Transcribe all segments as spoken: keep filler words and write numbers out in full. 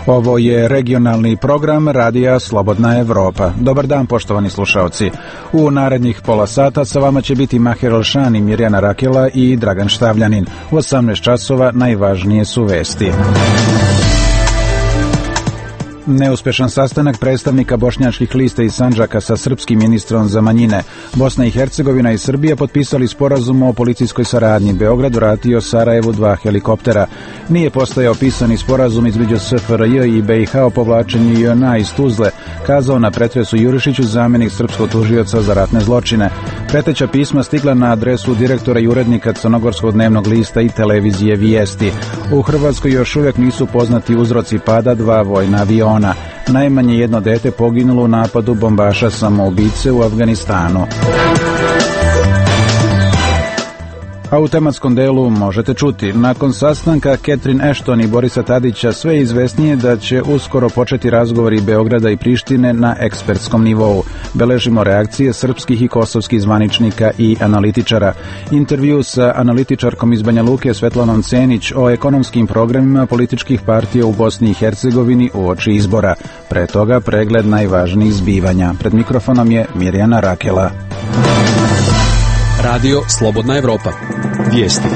Ovo je regionalni program Radija Slobodna Evropa. Dobar dan, poštovani slušaoci. U narednih pola sata sa vama će biti Maher Elšani, Mirjana Rakela i Dragan Štavljanin. U osamnaest časova najvažnije su vesti. Neuspešan sastanak predstavnika bošnjačkih lista iz Sandžaka sa srpskim ministrom za manjine. Bosna i Hercegovina i Srbija potpisali sporazum o policijskoj saradnji. Beograd vratio Sarajevu dva helikoptera. Nije postojao pisani sporazum između S F R J i B i H o povlačenju J N A iz Tuzle, kazao na pretresu Jurišiću, zamenik srpskog tužioca za ratne zločine. Preteća pisma stigla na adresu direktora i urednika Crnogorskog dnevnog lista i televizije Vijesti. U Hrvatskoj još uvijek nisu poznati uzroci pada dva vojna aviona. Najmanje jedno dete poginulo u napadu bombaša samoubice u Afganistanu. A u tematskom delu možete čuti, nakon sastanka Catherine Ashton i Borisa Tadića sve je izvesnije da će uskoro početi razgovori Beograda i Prištine na ekspertskom nivou. Beležimo reakcije srpskih i kosovskih zvaničnika i analitičara. Intervju sa analitičarkom iz Banja Luke Svetlanom Cenić o ekonomskim programima političkih partija u Bosni i Hercegovini uoči izbora. Pre toga pregled najvažnijih zbivanja. Pred mikrofonom je Mirjana Rakela. Radio Slobodna Evropa. Vijesti.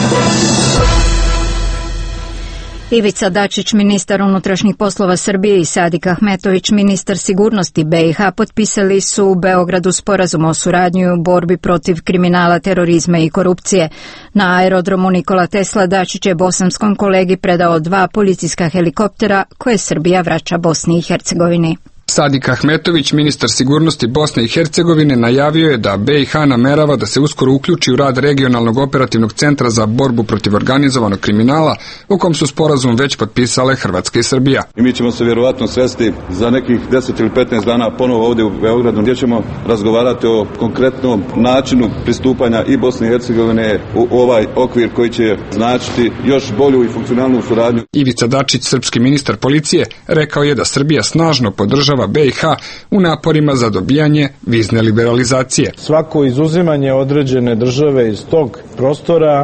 Ivica Dačić, ministar unutrašnjih poslova Srbije, i Sadik Ahmetović, ministar sigurnosti B i H, potpisali su u Beogradu sporazum o suradnji u borbi protiv kriminala, terorizma i korupcije. Na aerodromu Nikola Tesla Dačić je bosanskom kolegi predao dva policijska helikoptera koje Srbija vraća Bosni i Hercegovini. Sadik Ahmetović, ministar sigurnosti Bosne i Hercegovine, najavio je da B i H namerava da se uskoro uključi u rad regionalnog operativnog centra za borbu protiv organizovanog kriminala, u kom su sporazum već potpisale Hrvatska i Srbija. I mi ćemo se vjerovatno sresti za nekih deset ili petnaest dana ponovo ovdje u Beogradu, gdje ćemo razgovarati o konkretnom načinu pristupanja i Bosne i Hercegovine u ovaj okvir koji će značiti još bolju i funkcionalnu suradnju. Ivica Dačić, srpski ministar policije, rekao je da Srbija snažno podržava B i H u naporima za dobijanje vizne liberalizacije. Svako izuzimanje određene države iz tog prostora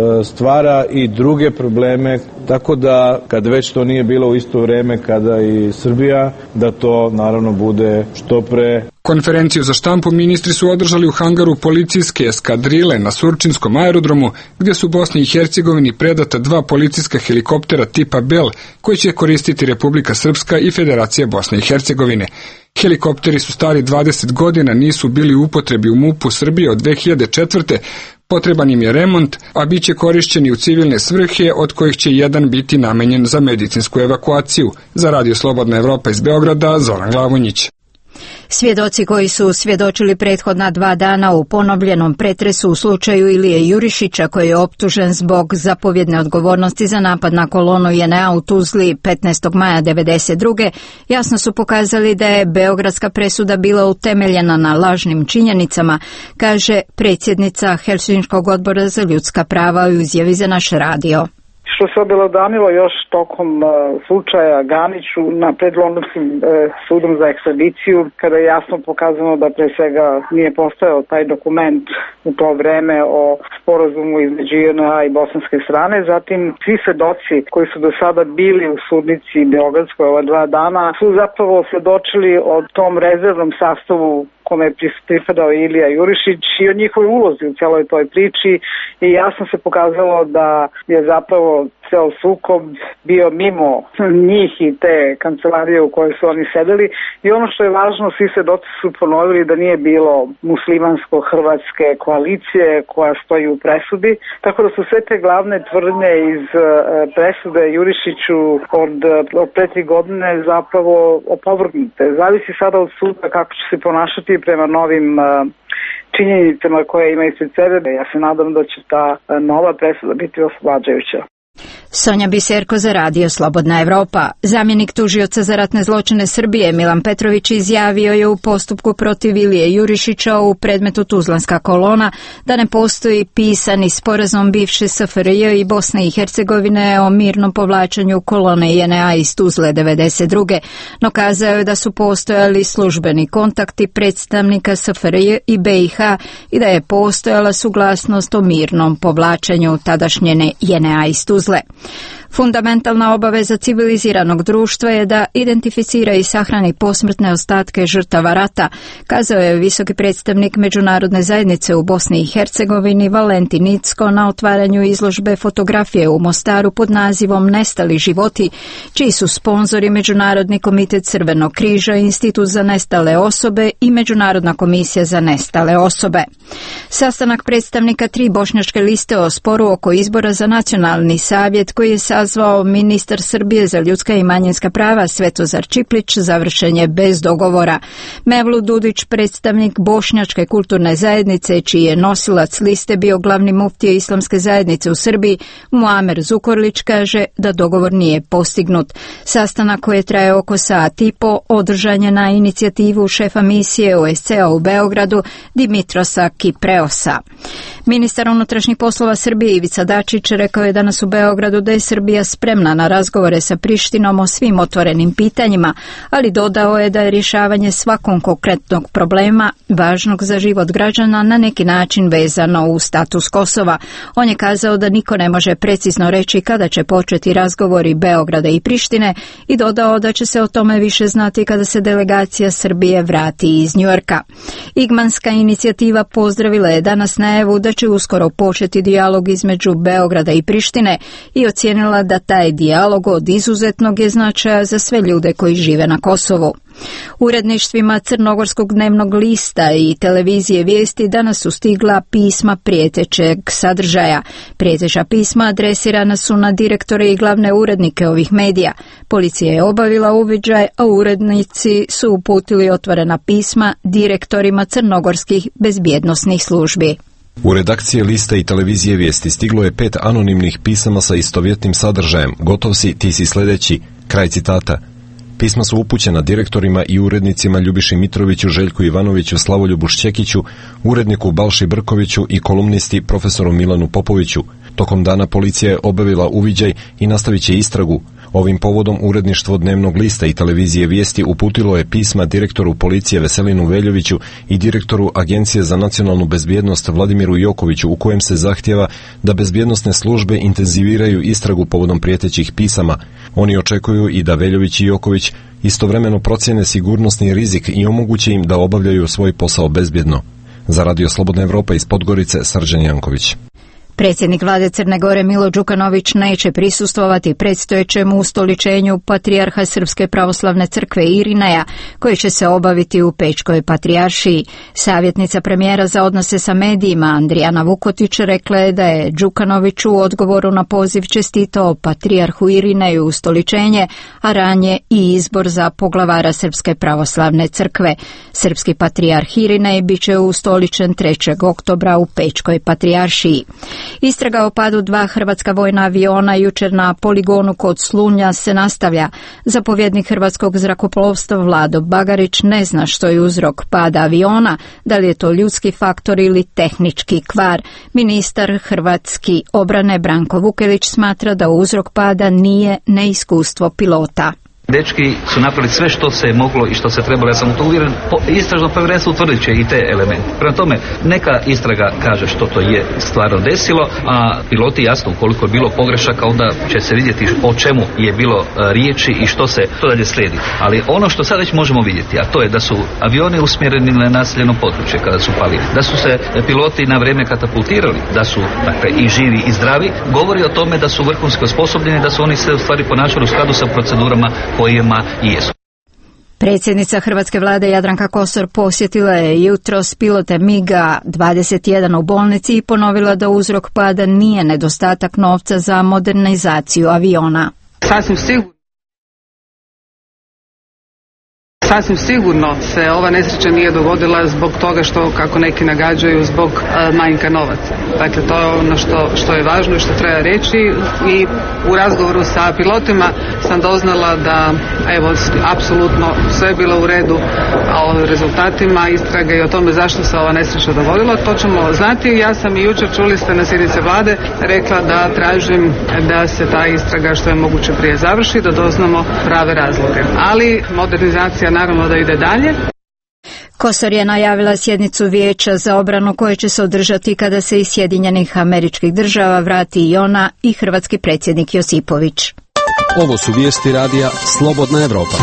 stvara i druge probleme, tako da kad već to nije bilo u isto vrijeme kada i Srbija, da to naravno bude što pre. Konferenciju za štampu ministri su održali u hangaru policijske eskadrile na Surčinskom aerodromu, gdje su Bosni i Hercegovini predata dva policijska helikoptera tipa Bell, koji će koristiti Republika Srpska i Federacija Bosne i Hercegovine. Helikopteri su stari dvadeset godina, nisu bili u upotrebi u MUP-u Srbije od dve hiljade četvrte. Potreban im je remont, a bit će korišćeni u civilne svrhe, od kojih će jedan biti namenjen za medicinsku evakuaciju. Za Radio Slobodna Evropa iz Beograda, Zoran Glavonjić. Svjedoci koji su svjedočili prethodna dva dana u ponovljenom pretresu u slučaju Ilije Jurišića, koji je optužen zbog zapovjedne odgovornosti za napad na kolonu J N A u Tuzli petnaestog maja devedeset druge jasno su pokazali da je beogradska presuda bila utemeljena na lažnim činjenicama, kaže predsjednica Helsinškog odbora za ljudska prava u izjavi za naš radio. Što se obelodanilo još tokom uh, slučaja Ganiću na pred Londonskim uh, sudom za ekstradiciju, kada je jasno pokazano da pre svega nije postojao taj dokument u to vreme o sporazumu između J N A i bosanske strane. Zatim svi svedoci koji su do sada bili u sudnici Beogradskoj ova dva dana su zapravo svedočili o tom rezervnom sastavu kome je pripadao Ilija Jurišić i o njihovoj ulozi u celoj toj priči, i jasno se pokazalo da je zapravo ceo sukob bio mimo njih i te kancelarije u kojoj su oni sedeli. I ono što je važno, svi svedoci su ponovili da nije bilo muslimansko-hrvatske koalicije koja stoji u presudi, tako da su sve te glavne tvrdnje iz presude Jurišiću od, od pre tri godine zapravo opovrgnute. Zavisi sada od suda kako će se ponašati prema novim činjenicama koje ima ispred sebe. Ja se nadam da će ta nova presuda biti oslobađajuća. Sonja Biserko za Radio Slobodna Evropa. Zamjenik tužioca za ratne zločine Srbije Milan Petrović izjavio je u postupku protiv Ilije Jurišića u predmetu Tuzlanska kolona da ne postoji pisani sporazum bivše S F R J i Bosne i Hercegovine o mirnom povlačenju kolone J N A iz Tuzle devedeset druge No kazao je da su postojali službeni kontakti predstavnika S F R J i B i H i da je postojala suglasnost o mirnom povlačenju tadašnjene J N A iz Tuzle. Fundamentalna obaveza civiliziranog društva je da identificira i sahrani posmrtne ostatke žrtava rata, kazao je visoki predstavnik međunarodne zajednice u Bosni i Hercegovini Valentin Incko na otvaranju izložbe fotografije u Mostaru pod nazivom Nestali životi, čiji su sponzori Međunarodni komitet Crvenog križa, Institut za nestale osobe i Međunarodna komisija za nestale osobe. Sastanak predstavnika tri bošnjačke liste o sporu oko izbora za nacionalni savjet koji je sazvao ministar Srbije za ljudska i manjinska prava Svetozar Čiplić završen je bez dogovora. Mevlut Dudić, predstavnik bošnjačke kulturne zajednice, čiji je nosilac liste bio glavni muftija Islamske zajednice u Srbiji, Muamer Zukorlić, kaže da dogovor nije postignut. Sastanak koji je trajao oko sat i po održan je na inicijativu šefa misije O S C-a u Beogradu Dimitrosa Kipreosa. Ministar unutrašnjih poslova Srbije Ivica Dačić rekao je danas u Beogradu da je Srbija spremna na razgovore sa Prištinom o svim otvorenim pitanjima, ali dodao je da je rješavanje svakog konkretnog problema važnog za život građana na neki način vezano u status Kosova. On je kazao da niko ne može precizno reći kada će početi razgovori Beograda i Prištine i dodao da će se o tome više znati kada se delegacija Srbije vrati iz Njujorka. Igmanska inicijativa pozdravila je danas najavu da će uskoro početi dijalog između Beograda i Prištine i ocijenila da taj dijalog od izuzetnog je značaja za sve ljude koji žive na Kosovu. Uredništvima Crnogorskog dnevnog lista i televizije Vijesti danas su stigla pisma prijetećeg sadržaja. Prijeteća pisma adresirana su na direktore i glavne urednike ovih medija. Policija je obavila uviđaj, a urednici su uputili otvorena pisma direktorima crnogorskih bezbjednosnih službi. U redakcije lista i televizije Vijesti stiglo je pet anonimnih pisama sa istovjetnim sadržajem. Gotov si, ti si sljedeći. Kraj citata. Pisma su upućena direktorima i urednicima Ljubiši Mitroviću, Željku Ivanoviću, Slavoljubu Šćekiću, uredniku Balši Brkoviću i kolumnisti profesoru Milanu Popoviću. Tokom dana policija je obavila uviđaj i nastavit će istragu. Ovim povodom uredništvo dnevnog lista i televizije Vijesti uputilo je pisma direktoru policije Veselinu Veljoviću i direktoru Agencije za nacionalnu bezbjednost Vladimiru Jokoviću, u kojem se zahtjeva da bezbjednosne službe intenziviraju istragu povodom prijetećih pisama. Oni očekuju i da Veljović i Joković istovremeno procjene sigurnosni rizik i omoguće im da obavljaju svoj posao bezbjedno. Za Radio Slobodna Evropa iz Podgorice, Srđan Janković. Predsjednik vlade Crne Gore Milo Đukanović neće prisustvovati predstojećem ustoličenju patrijarha Srpske pravoslavne crkve Irineja, koji će se obaviti u Pečkoj patrijaršiji. Savjetnica premijera za odnose sa medijima Andrijana Vukotić rekla je da je Đukanović u odgovoru na poziv čestitao patrijarhu Irineju ustoličenje, a ranije i izbor za poglavara Srpske pravoslavne crkve. Srpski patrijarh Irinej bit će ustoličen trećeg oktobra u Pečkoj patrijaršiji. Istraga o padu dva hrvatska vojna aviona jučer na poligonu kod Slunja se nastavlja. Zapovjednik hrvatskog zrakoplovstva Vlado Bagarić ne zna što je uzrok pada aviona, da li je to ljudski faktor ili tehnički kvar. Ministar hrvatski obrane Branko Vukelić smatra da uzrok pada nije neiskustvo pilota. Dečki su napravili sve što se je moglo i što se trebalo. Ja sam u to uvjeren. Istražno povjerenstvo utvrdit će i te elemente. Prema tome, neka istraga kaže što to je stvarno desilo, a piloti jasno, ukoliko je bilo pogrešaka, onda će se vidjeti o čemu je bilo riječi i što se to dalje slijedi. Ali ono što sad već možemo vidjeti, a to je da su avioni usmjereni na naseljeno područje kada su pali, da su se piloti na vrijeme katapultirali, da su dakle, i živi i zdravi, govori o tome da su vrhunski osposobljeni, da su oni se u stvari ponašali u skladu sa procedurama kojima i jesu. Predsjednica hrvatske vlade Jadranka Kosor posjetila je jutros pilote miga dvadeset jedan u bolnici i ponovila da uzrok pada nije nedostatak novca za modernizaciju aviona. Sasvim sigurno. Sasvim sigurno se ova nesreća nije dogodila zbog toga što, kako neki nagađaju, zbog uh, manjka novaca. Dakle, to je ono što, što je važno i što treba reći. I u razgovoru sa pilotima sam doznala da, evo, apsolutno sve je bilo u redu, a o rezultatima istrage i o tome zašto se ova nesreća dogodila, to ćemo znati. Ja sam i jučer, čuli ste na sjednici vlade, rekla da tražim da se ta istraga što je moguće prije završi, da doznamo prave razloge. Ali modernizacija naravno da ide dalje. Kosor je najavila sjednicu Vijeća za obranu koje će se održati kada se iz Sjedinjenih Američkih Država vrati i ona i hrvatski predsjednik Josipović. Ovo su vijesti radija Slobodna Evropa.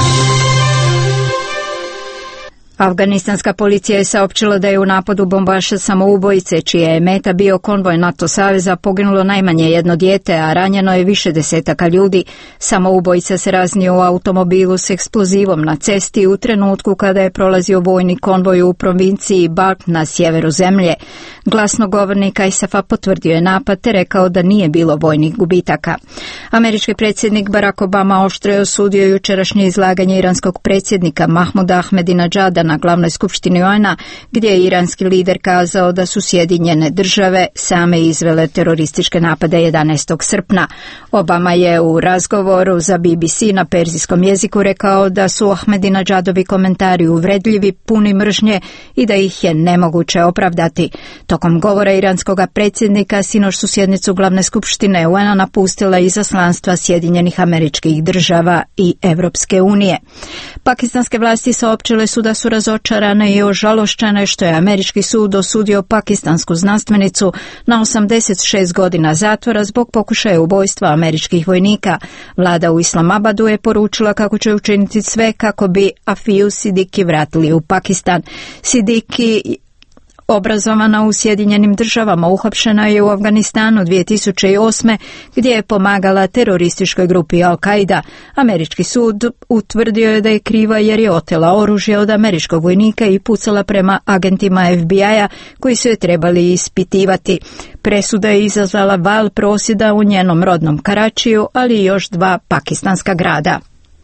Afganistanska policija je saopćila da je u napadu bombaša samoubojice, čija je meta bio konvoj NATO saveza, poginulo najmanje jedno dijete, a ranjeno je više desetaka ljudi. Samoubojica se raznio u automobilu s eksplozivom na cesti u trenutku kada je prolazio vojni konvoj u provinciji Balk na sjeveru zemlje. Glasnogovornik I S A F-a potvrdio je napad te rekao da nije bilo vojnih gubitaka. Američki predsjednik Barack Obama oštro je osudio jučerašnje izlaganje iranskog predsjednika Mahmuda Ahmadinedžada na glavnoj skupštini O E N-a, gdje je iranski lider kazao da su Sjedinjene države same izvele terorističke napade jedanaestog srpnja. Obama je u razgovoru za B B C na perzijskom jeziku rekao da su Ahmadinedžadovi komentari uvredljivi, puni mržnje i da ih je nemoguće opravdati. Tokom govora iranskog predsjednika sinoć su sjednicu glavne skupštine O E N-a napustila izaslanstva Sjedinjenih Američkih Država i Evropske unije. Pakistanske vlasti saopćile su da su razočarane i ožalošćene što je američki sud osudio pakistansku znanstvenicu na osamdeset šest godina zatvora zbog pokušaja ubojstva američkih vojnika. Vlada u Islamabadu je poručila kako će učiniti sve kako bi Afiju Sidiki vratili u Pakistan. Sidiki, obrazovana u Sjedinjenim Državama, uhapšena je u Afganistanu dvije tisuće osme gdje je pomagala terorističkoj grupi Al-Qaida. Američki sud utvrdio je da je kriva jer je otela oružje od američkog vojnika i pucala prema agentima F B I-a koji su je trebali ispitivati. Presuda je izazvala val prosvjeda u njenom rodnom Karačiju, ali i još dva pakistanska grada.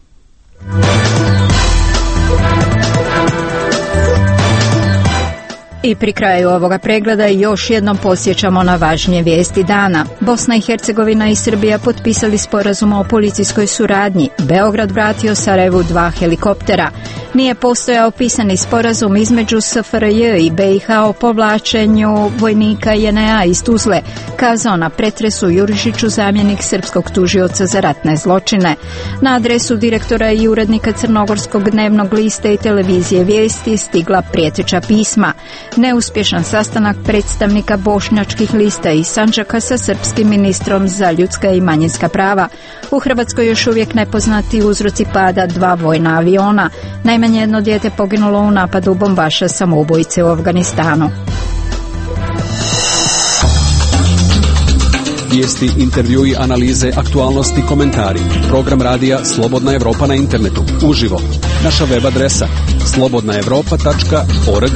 I pri kraju ovoga pregleda još jednom podsjećamo na važnije vijesti dana. Bosna i Hercegovina i Srbija potpisali sporazum o policijskoj suradnji. Beograd vratio Sarajevu dva helikoptera. Nije postojao pisani sporazum između S F R J i B i H o povlačenju vojnika J N A iz Tuzle, kazao na pretresu Jurišiću zamjenik srpskog tužioca za ratne zločine. Na adresu direktora i urednika Crnogorskog dnevnog lista i televizije Vijesti stigla prijeteća pisma. Neuspješan sastanak predstavnika bošnjačkih lista i Sandžaka sa srpskim ministrom za ljudska i manjinska prava. U Hrvatskoj još uvijek nepoznati uzroci pada dva vojna aviona. Najmanje jedno dijete poginulo u napadu bombaša samoubojice u Afganistanu. Vijesti, intervjui, analize, aktualnosti, komentari. Program radija Slobodna Evropa na internetu. Uživo. Naša web adresa slobodna evropa tačka org.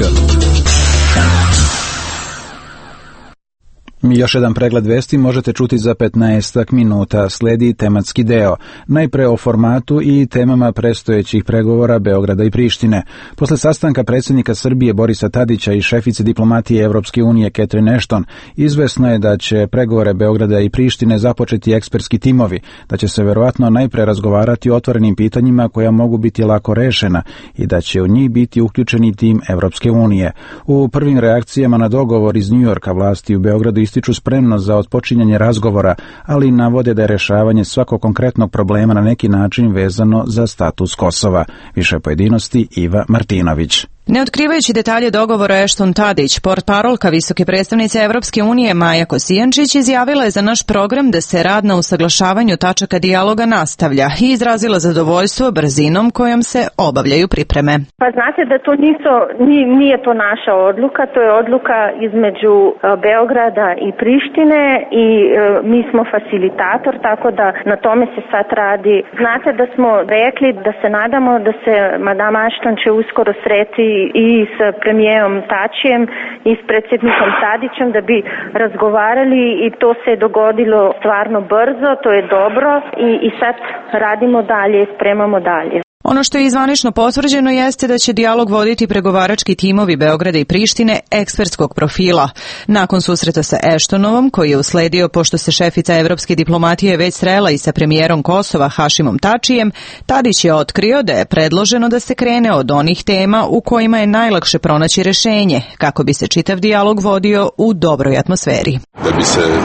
Još jedan pregled vesti možete čuti za petnaestak minuta. Slijedi tematski deo. Najpre o formatu i temama predstojećih pregovora Beograda i Prištine. Posle sastanka predsjednika Srbije Borisa Tadića i šefice diplomatije Evropske unije Catherine Ashton, izvesno je da će pregovore Beograda i Prištine započeti ekspertski timovi, da će se verovatno najpre razgovarati o otvorenim pitanjima koja mogu biti lako rešena i da će u njih biti uključeni tim Evropske unije. U prvim reakcijama na dogovor iz Njujorka vlasti u Beogradu ističu spremnost za otpočinjanje razgovora, ali navode da je rešavanje svakog konkretnog problema na neki način vezano za status Kosova. Više pojedinosti Iva Martinović. Ne otkrivajući detalje dogovora Ashton-Tadić, portparolka visoke predstavnice Evropske unije Maja Kosijančić izjavila je za naš program da se rad na usaglašavanju tačaka dijaloga nastavlja i izrazila zadovoljstvo brzinom kojom se obavljaju pripreme. Pa znate da to niso, nije to naša odluka, to je odluka između Beograda i Prištine i mi smo facilitator, tako da na tome se sad radi. Znate da smo rekli da se nadamo da se madama Ashton će uskoro sreti i s premijerom Tačijem i s predsjednikom Tadićem da bi razgovarali i to se je dogodilo stvarno brzo, to je dobro i, i sad radimo dalje, spremamo dalje. Ono što je izvanično potvrđeno jeste da će dijalog voditi pregovarački timovi Beograda i Prištine ekspertskog profila. Nakon susreta sa Ashtonovom, koji je usledio pošto se šefica evropske diplomatije već srela i sa premijerom Kosova Hašimom Tačijem, Tadić je otkrio da je predloženo da se krene od onih tema u kojima je najlakše pronaći rešenje, kako bi se čitav dijalog vodio u dobroj atmosferi. Da bi se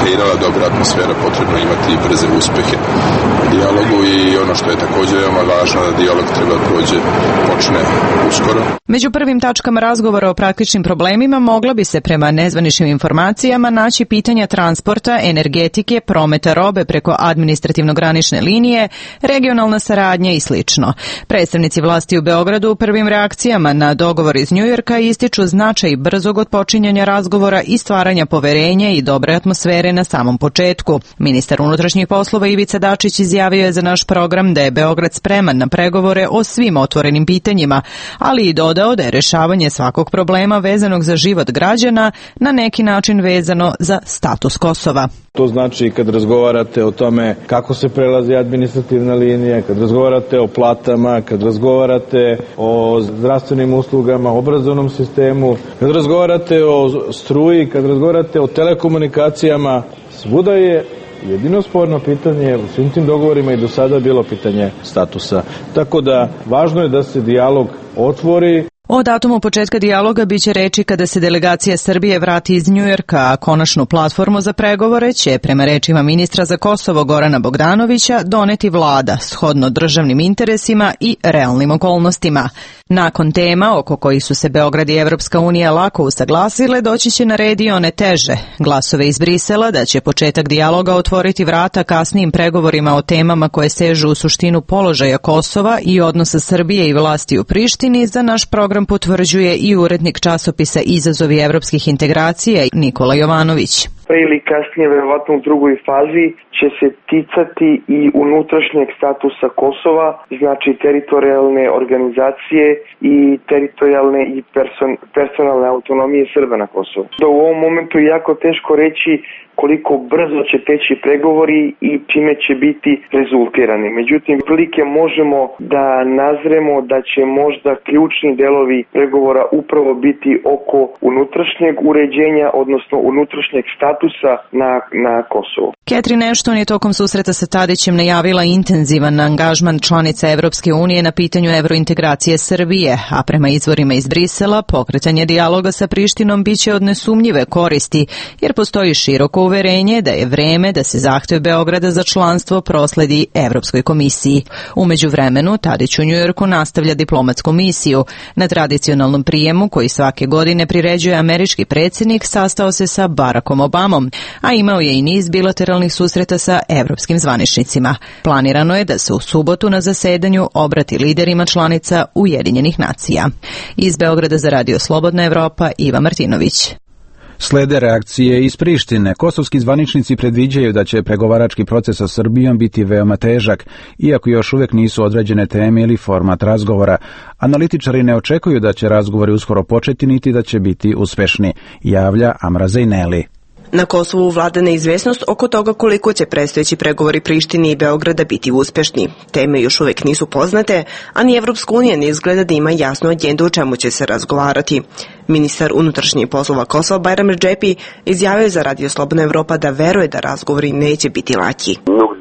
kreirala dobra atmosfera, potrebno imati i brze uspehe u dijalogu i ono što je također veoma važno da dijalog treba prođe počne uskoro. Među prvim tačkama razgovora o praktičnim problemima mogla bi se prema nezvaničnim informacijama naći pitanja transporta, energetike, prometa robe preko administrativno-granične linije, regionalna saradnja i sl. Predstavnici vlasti u Beogradu u prvim reakcijama na dogovor iz Njujorka ističu značaj brzog otpočinjanja razgovora i stvaranja poverenja i dobre atmosfere na samom početku. Ministar unutrašnjih poslova Ivica Dačić izjavio je za naš program da je Beograd spreman na pregovore o svim otvorenim pitanjima, ali i dodao da je rešavanje svakog problema vezanog za život građana na neki način vezano za status Kosova. To znači kad razgovarate o tome kako se prelazi administrativna linija, kad razgovarate o platama, kad razgovarate o zdravstvenim uslugama, obrazovnom sistemu, kad razgovarate o struji, kad razgovarate o telekomunikacijama, svuda je jedino sporno pitanje u svim tim dogovorima i do sada bilo pitanje statusa. Tako da važno je da se dijalog otvori. O datumu početka dijaloga biće reči kada se delegacija Srbije vrati iz Njujorka, a konačnu platformu za pregovore će, prema rečima ministra za Kosovo Gorana Bogdanovića, doneti vlada, shodno državnim interesima i realnim okolnostima. Nakon tema oko kojih su se Beograd i Evropska unija lako usaglasile, doći će na red i one teže. Glasove iz Brisela da će početak dijaloga otvoriti vrata kasnijim pregovorima o temama koje sežu u suštinu položaja Kosova i odnosa Srbije i vlasti u Prištini, za naš program potvrđuje i urednik časopisa Izazovi evropskih integracija Nikola Jovanović. Pre ili kasnije, verovatno u drugoj fazi, će se ticati i unutrašnjeg statusa Kosova, znači teritorijalne organizacije i teritorijalne i person, personalne autonomije Srba na Kosovu. Da u ovom momentu je jako teško reći koliko brzo će teći pregovori i čime će biti rezultirani. Međutim, prilike možemo da nazremo da će možda ključni delovi pregovora upravo biti oko unutrašnjeg uređenja, odnosno unutrašnjeg statusa na, na Kosovu. Catherine Ashton je tokom susreta sa Tadićem najavila intenzivan angažman članica Evropske unije na pitanju evrointegracije Srbije, a prema izvorima iz Brisela, pokretanje dijaloga sa Prištinom biće od nesumnjive koristi, jer postoji široko uverenje da je vreme da se zahtev Beograda za članstvo prosledi Evropskoj komisiji. U međuvremenu, Tadić u Njujorku nastavlja diplomatsku misiju. Na tradicionalnom prijemu, koji svake godine priređuje američki predsjednik, sastao se sa Barackom Obamom, a imao je i niz bilateralnih susreta sa evropskim zvaničnicima. Planirano je da se u subotu na zasedanju obrati liderima članica Ujedinjenih nacija. Iz Beograda za Radio Slobodna Evropa, Iva Martinović. Slede reakcije iz Prištine. Kosovski zvaničnici predviđaju da će pregovarački proces sa Srbijom biti veoma težak, iako još uvijek nisu određene teme ili format razgovora. Analitičari ne očekuju da će razgovori uskoro početi, niti da će biti uspešni, javlja Amra Zejneli. Na Kosovu vlada neizvesnost oko toga koliko će predstojeći pregovori Prištine i Beograda biti uspešni. Teme još uvijek nisu poznate, a ni Evropska unija ne izgleda da ima jasnu agendu o čemu će se razgovarati. Ministar unutrašnjih poslova Kosova Bajram Redžepi izjavio za Radio Slobodna Evropa da veruje da razgovori neće biti laki.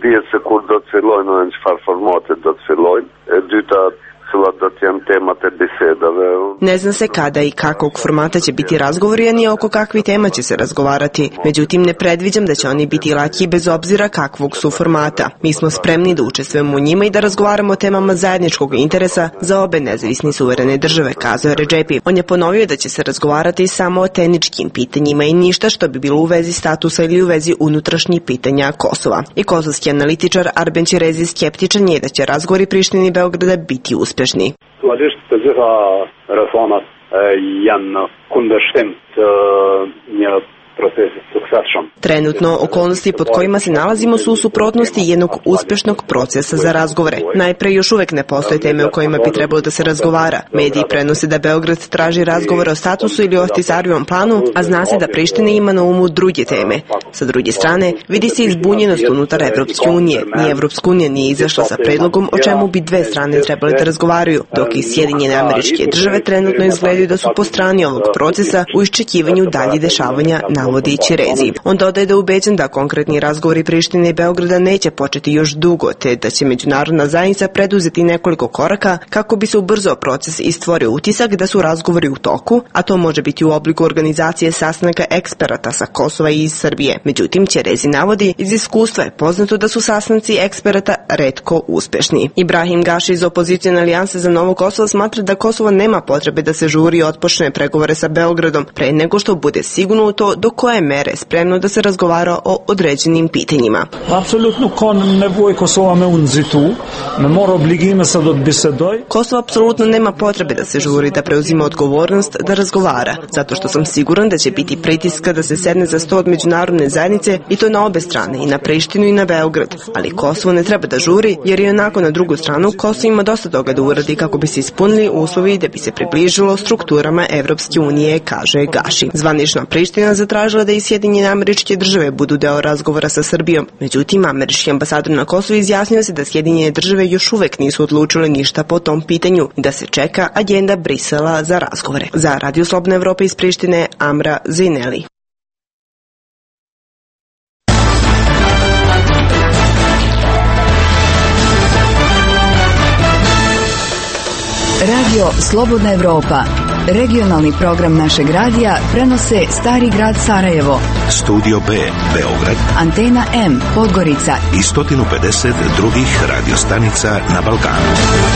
Ne zna se kada i kakvog formata će biti razgovori, a ni oko kakvih tema će se razgovarati. Međutim, ne predviđam da će oni biti laki bez obzira kakvog su formata. Mi smo spremni da učestvujemo u njima i da razgovaramo o temama zajedničkog interesa za obe nezavisne i suverene države, kazao je Redžepi. On je ponovio da će se razgovarati samo o tehničkim pitanjima i ništa što bi bilo u vezi statusa ili u vezi unutrašnjih pitanja Kosova. I kosovski analitičar Arben Ćirezi skeptičan je da će razgovori Prištine i Beograda biti uspešni. Zoalisht të gjitha reformat janë kundërshtim të një procesi suksesshëm. Trenutno, okolnosti pod kojima se nalazimo su u suprotnosti jednog uspešnog procesa za razgovore. Najpre, još uvek ne postoje teme o kojima bi trebalo da se razgovara. Mediji prenose da Beograd traži razgovore o statusu ili o Ohtisarijevom planu, a zna se da Priština ima na umu druge teme. Sa druge strane, vidi se izbunjenost unutar Evropske unije. Ni Evropska unija nije izašla sa predlogom o čemu bi dve strane trebale da razgovaraju, dok i Sjedinjene Američke Države trenutno izgledaju da su po strani ovog procesa u iščekivanju dalje dešavanja, navodi Ćirezi. On dodaje dodaje da je ubeđen da konkretni razgovori Prištine i Beograda neće početi još dugo, te da će međunarodna zajednica preduzeti nekoliko koraka kako bi se ubrzao proces i stvorio utisak da su razgovori u toku, a to može biti u obliku organizacije sastanaka eksperata sa Kosova i iz Srbije. Međutim, Ćerezi navodi, iz iskustva je poznato da su sastanci eksperata retko uspešni. Ibrahim Gaši iz opozicijone alijanse za Novo Kosovo smatra da Kosovo nema potrebe da se žuri i otpočne pregovore sa Beogradom pre nego što bude sigurno u to do koje mere je spremno da se razgovara o određenim pitanjima. Apsolutno kon nevoj Kosova me unzitu, me mora obligime sa do bisedoj. Kosovo apsolutno nema potrebe da se žuri, da preuzima odgovornost, da razgovara, zato što sam siguran da će biti pritiska da se sedne za sto od međunarodne zajednice i to na obe strane, i na Prištinu i na Beograd. Ali Kosovo ne treba da žuri, jer je onako na drugu stranu Kosovo ima dosta toga da uradi kako bi se ispunili uslovi da bi se približilo strukturama Evropske unije, kaže Gaši. Zvanična Priština zatražila da i Sjedinjene Američke Države budu deo razgovora sa Srbijom. Međutim, američki ambasador na Kosovu izjasnio se da Sjedinjene Države još uvek nisu odlučile ništa po tom pitanju i da se čeka agenda Brisela za razgovore. Za Radio Slobodna Evropa iz Prištine, Amra Zineli. Radio Slobodna Evropa, regionalni program našeg radija, prenose Stari grad Sarajevo, Studio B, Beograd, Antena M, Podgorica i sto pedeset drugih radiostanica na Balkanu.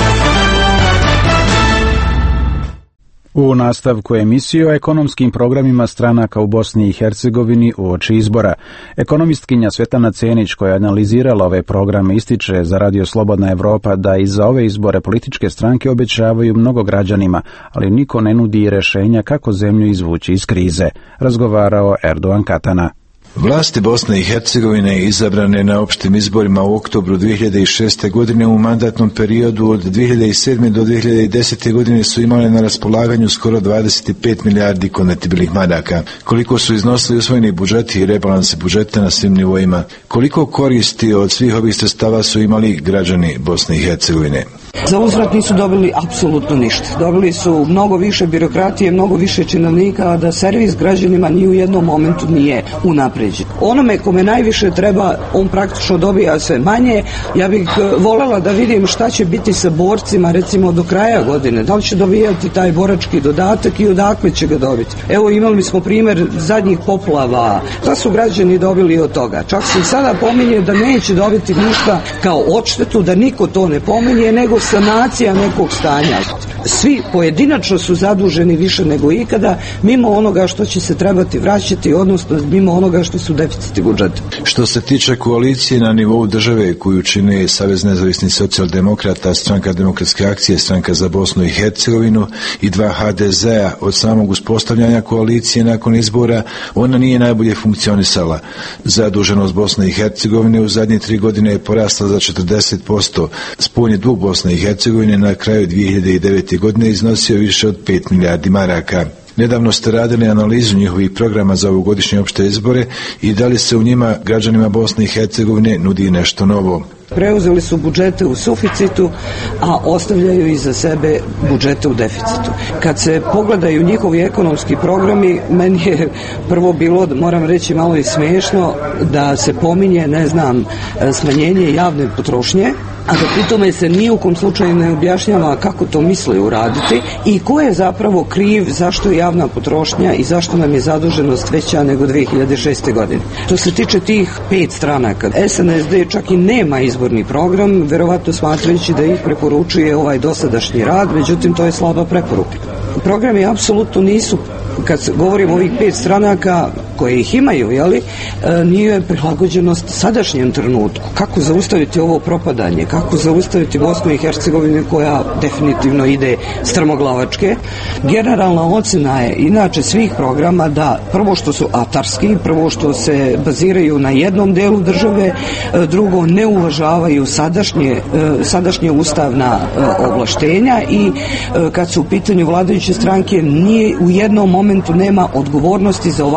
U nastavku emisije o ekonomskim programima stranaka u Bosni i Hercegovini uoči izbora. Ekonomistkinja Svetlana Cenić, koja je analizirala ove programe, ističe za Radio Slobodna Evropa da i za ove izbore političke stranke obećavaju mnogo građanima, ali niko ne nudi rešenja kako zemlju izvući iz krize. Razgovarao Erdogan Katana. Vlasti Bosne i Hercegovine izabrane na opštim izborima u oktobru dvije hiljade šeste. godine u mandatnom periodu od dvije hiljade sedme. do dvije hiljade desete. godine su imale na raspolaganju skoro dvadeset pet milijardi konvertibilnih maraka. Koliko su iznosili usvojeni budžeti i rebalansi budžeta na svim nivoima? Koliko koristi od svih ovih sredstava su imali građani Bosne i Hercegovine? Za uzvrat nisu dobili apsolutno ništa. Dobili su mnogo više birokratije, mnogo više činovnika, a da servis građanima ni u jednom momentu nije unapređen. Onome kome najviše treba, on praktično dobija sve manje. Ja bih voljela da vidim šta će biti sa borcima recimo do kraja godine. Da li će dobijati taj borački dodatak i odakle će ga dobiti. Evo, imali smo primjer zadnjih poplava. Šta su građani dobili od toga? Čak se i sada pominje da neće dobiti ništa kao odštetu, da niko to ne pominje, nego sanacija nekog stanja. Svi pojedinačno su zaduženi više nego ikada, mimo onoga što će se trebati vraćati, odnosno mimo onoga što su deficiti budžeta. Što se tiče koalicije na nivou države koju čine Savez nezavisnih socijaldemokrata, Stranka demokratske akcije, Stranka za Bosnu i Hercegovinu i dva ha de zea, od samog uspostavljanja koalicije nakon izbora, ona nije najbolje funkcionisala. Zaduženost Bosne i Hercegovine u zadnje tri godine je porasla za četrdeset posto. Spoljni dug Bosne i Hercegovine na kraju dvije hiljade devete. godine iznosio više od pet milijardi maraka. Nedavno ste radili analizu njihovih programa za ovogodišnje opšte izbore i da li se u njima građanima Bosne i Hercegovine nudi nešto novo? Preuzeli su budžete u suficitu, a ostavljaju iza sebe budžete u deficitu. Kad se pogledaju njihovi ekonomski programi, meni je prvo bilo, moram reći, malo i smiješno da se pominje, ne znam, smanjenje javne potrošnje, a da pritome se ni u kom slučaju ne objašnjava kako to misle uraditi i ko je zapravo kriv, zašto je javna potrošnja i zašto nam je zaduženost veća nego dvije hiljade šeste. godine. To se tiče tih pet stranaka. es en es de čak i nema izborni program, verovatno smatrajući da ih preporučuje ovaj dosadašnji rad, međutim to je slaba preporuka. Programi apsolutno nisu, kad govorimo o ovih pet stranaka koje ih imaju, jeli, nije prilagođenost sadašnjem trenutku. Kako zaustaviti ovo propadanje, kako zaustaviti Bosnu i Hercegovinu koja definitivno ide strmoglavačke. Generalna ocena je inače svih programa da prvo što su atarski, prvo što se baziraju na jednom delu države, drugo ne uvažavaju sadašnje, sadašnje ustavna ovlaštenja i kad su u pitanju vladajuće stranke nije u jednom momentu nema odgovornosti za ovako stanje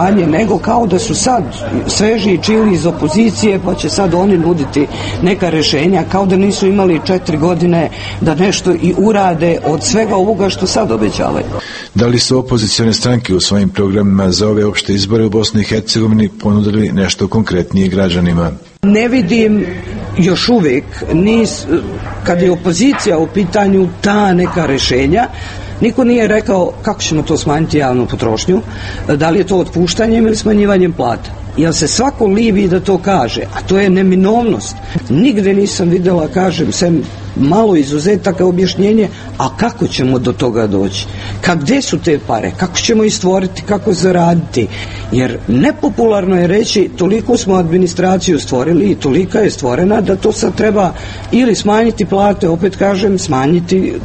stanje, nego kao da su sad sveži čili iz opozicije, pa će sad oni nuditi neka rešenja, kao da nisu imali četiri godine da nešto i urade od svega ovoga što sad obećavaju. Da li su opozicione stranke u svojim programima za ove opšte izbore u Bosni i Hercegovini ponudili nešto konkretnije građanima? Ne vidim još uvijek, ni kad je opozicija u pitanju, ta neka rešenja. Niko nije rekao kako ćemo to smanjiti javnu potrošnju, da li je to otpuštanjem ili smanjivanjem plata. Jer se svako libi da to kaže, a to je neminovnost. Nigde nisam videla, kažem, sem malo izuzetaka objašnjenje, a kako ćemo do toga doći? Ka gde su te pare? Kako ćemo ih stvoriti? Kako zaraditi? Jer nepopularno je reći toliko smo administraciju stvorili i tolika je stvorena da to sad treba ili smanjiti plate, opet kažem, smanjiti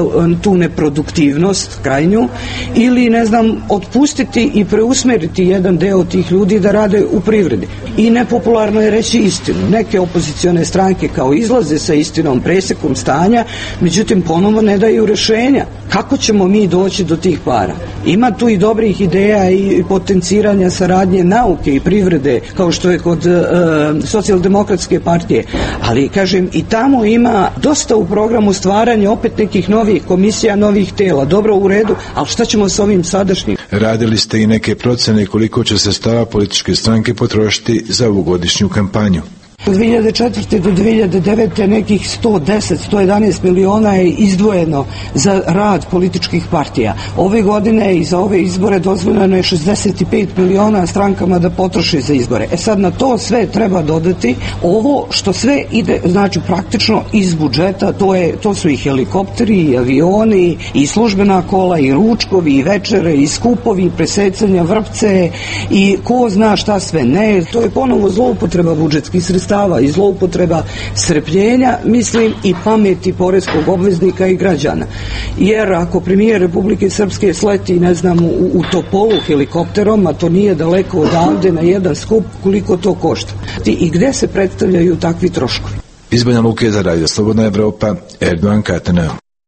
tu neproduktivnost krajnju, ili ne znam, otpustiti i preusmeriti jedan deo tih ljudi da rade u privredi. I nepopularno je reći istinu. Neke opozicione stranke kao izlaze sa istinom, presekom stanja, međutim ponovo ne daju rešenja. Kako ćemo mi doći do tih para? Ima tu i dobrih ideja i potenciranja saradnje nauke i privrede, kao što je kod e, socijaldemokratske partije, ali kažem i tamo ima dosta u programu stvaranja opet nekih novih komisija, novih tela. Dobro, u redu, ali šta ćemo s ovim sadašnjim? Radili ste i neke procene koliko će sredstava političke stranke potrošiti za ovogodišnju kampanju. Od dve hiljade četvrte do dve hiljade devete nekih sto deset do sto jedanaest miliona je izdvojeno za rad političkih partija. Ove godine i za ove izbore dozvoljeno je šezdeset pet miliona strankama da potroše za izbore. E sad na to sve treba dodati ovo što sve ide, znači praktično iz budžeta, to, je, to su i helikopteri, i avioni, i službena kola, i ručkovi, i večere, i skupovi, i presecanja vrpce, i ko zna šta sve ne. To je ponovo zloupotreba budžetskih sredstava i zloupotreba strpljenja, mislim, i pameti poreskog obveznika i građana. Jer ako premijer Republike Srpske sleti, ne znam, u, u Topolu helikopterom, a to nije daleko odavde, na jedan skup, koliko to košta? I gde se predstavljaju takvi troškovi? Iz Banja Luke za Radio Slobodna Evropa, Erdogan Katana.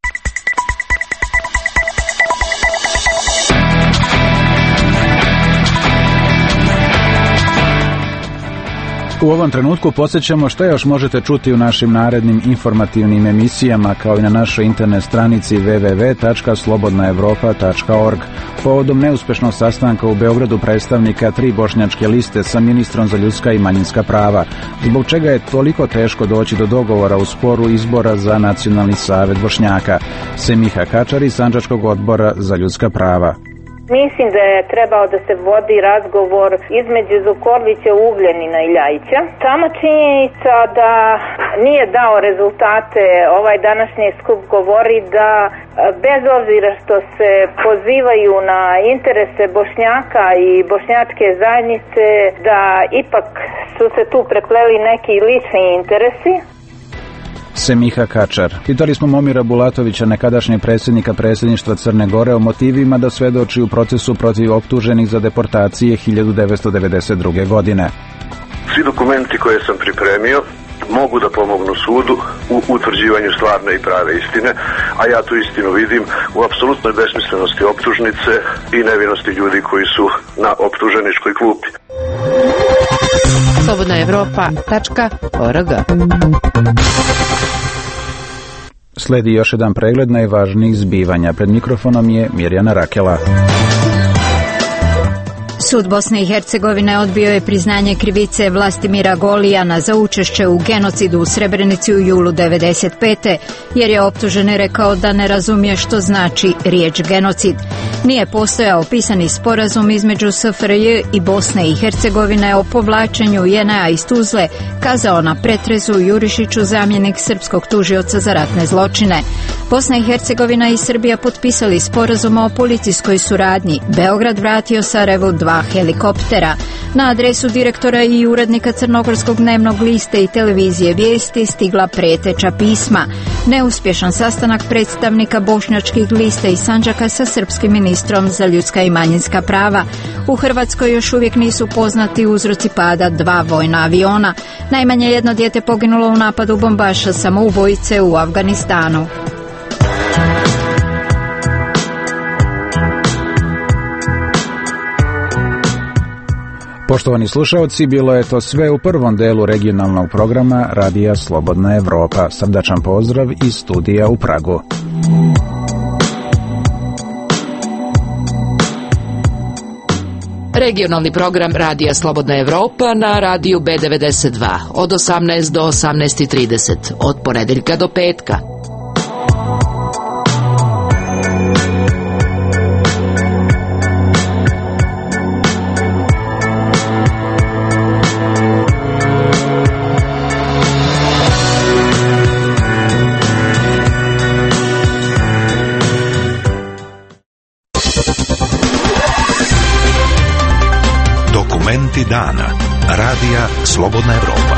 U ovom trenutku podsjećamo što još možete čuti u našim narednim informativnim emisijama, kao i na našoj internet stranici w w w tačka slobodna evropa tačka org. Povodom neuspešnog sastanka u Beogradu predstavnika tri bošnjačke liste sa ministrom za ljudska i manjinska prava, zbog čega je toliko teško doći do dogovora u sporu izbora za Nacionalni savet Bošnjaka. Semiha Kačar iz Sandžačkog odbora za ljudska prava. Mislim da je trebao da se vodi razgovor između Zukorlića, Ugljanina i Ljajića. Sama činjenica da nije dao rezultate, ovaj današnji skup govori da bez obzira što se pozivaju na interese Bošnjaka i bošnjačke zajednice, da ipak su se tu prepleli neki lični interesi. Semiha Kačar. Pitali smo Momira Bulatovića, nekadašnjeg predsjednika predsjedništva Crne Gore, o motivima da svedoči u procesu protiv optuženih za deportacije hiljadu devetsto devedeset druge. godine. Svi dokumenti koje sam pripremio mogu da pomognu sudu u utvrđivanju stvarne i prave istine, a ja tu istinu vidim u apsolutnoj besmislenosti optužnice i nevinosti ljudi koji su na optuženičkoj klupi. slobodna evropa tačka org. Sledi još jedan pregled najvažnijih zbivanja. Pred mikrofonom je Mirjana Rakela. Sud Bosne i Hercegovine odbio je priznanje krivice Vlastimira Golijana za učešće u genocidu u Srebrenici u julu devedeset pete. jer je optuženi rekao da ne razumije što znači riječ genocid. Nije postojao pisani sporazum između S F R J i Bosne i Hercegovine o povlačenju J N A iz Tuzle, kazao na pretresu Jurišiću zamjenik srpskog tužioca za ratne zločine. Bosna i Hercegovina i Srbija potpisali sporazum o policijskoj suradnji. Beograd vratio Sarajevu dva helikoptera. Na adresu direktora i urednika Crnogorskog dnevnog lista i televizije Vijesti stigla preteča pisma. Neuspješan sastanak predstavnika bošnjačkih lista i Sandžaka sa srpskim ministrom za ljudska i manjinska prava. U Hrvatskoj još uvijek nisu poznati uzroci pada dva vojna aviona. Najmanje jedno dijete poginulo u napadu bombaša samoubojice u Afganistanu. Poštovani slušaoci, bilo je to sve u prvom delu regionalnog programa Radija Slobodna Evropa. Srdačan pozdrav iz studija u Pragu. Regionalni program Radija Slobodna Evropa na radiju B devedeset dva od osamnaest do osamnaest trideset, od ponedeljka do petka. Dokumenti dana. Radija Slobodna Evropa.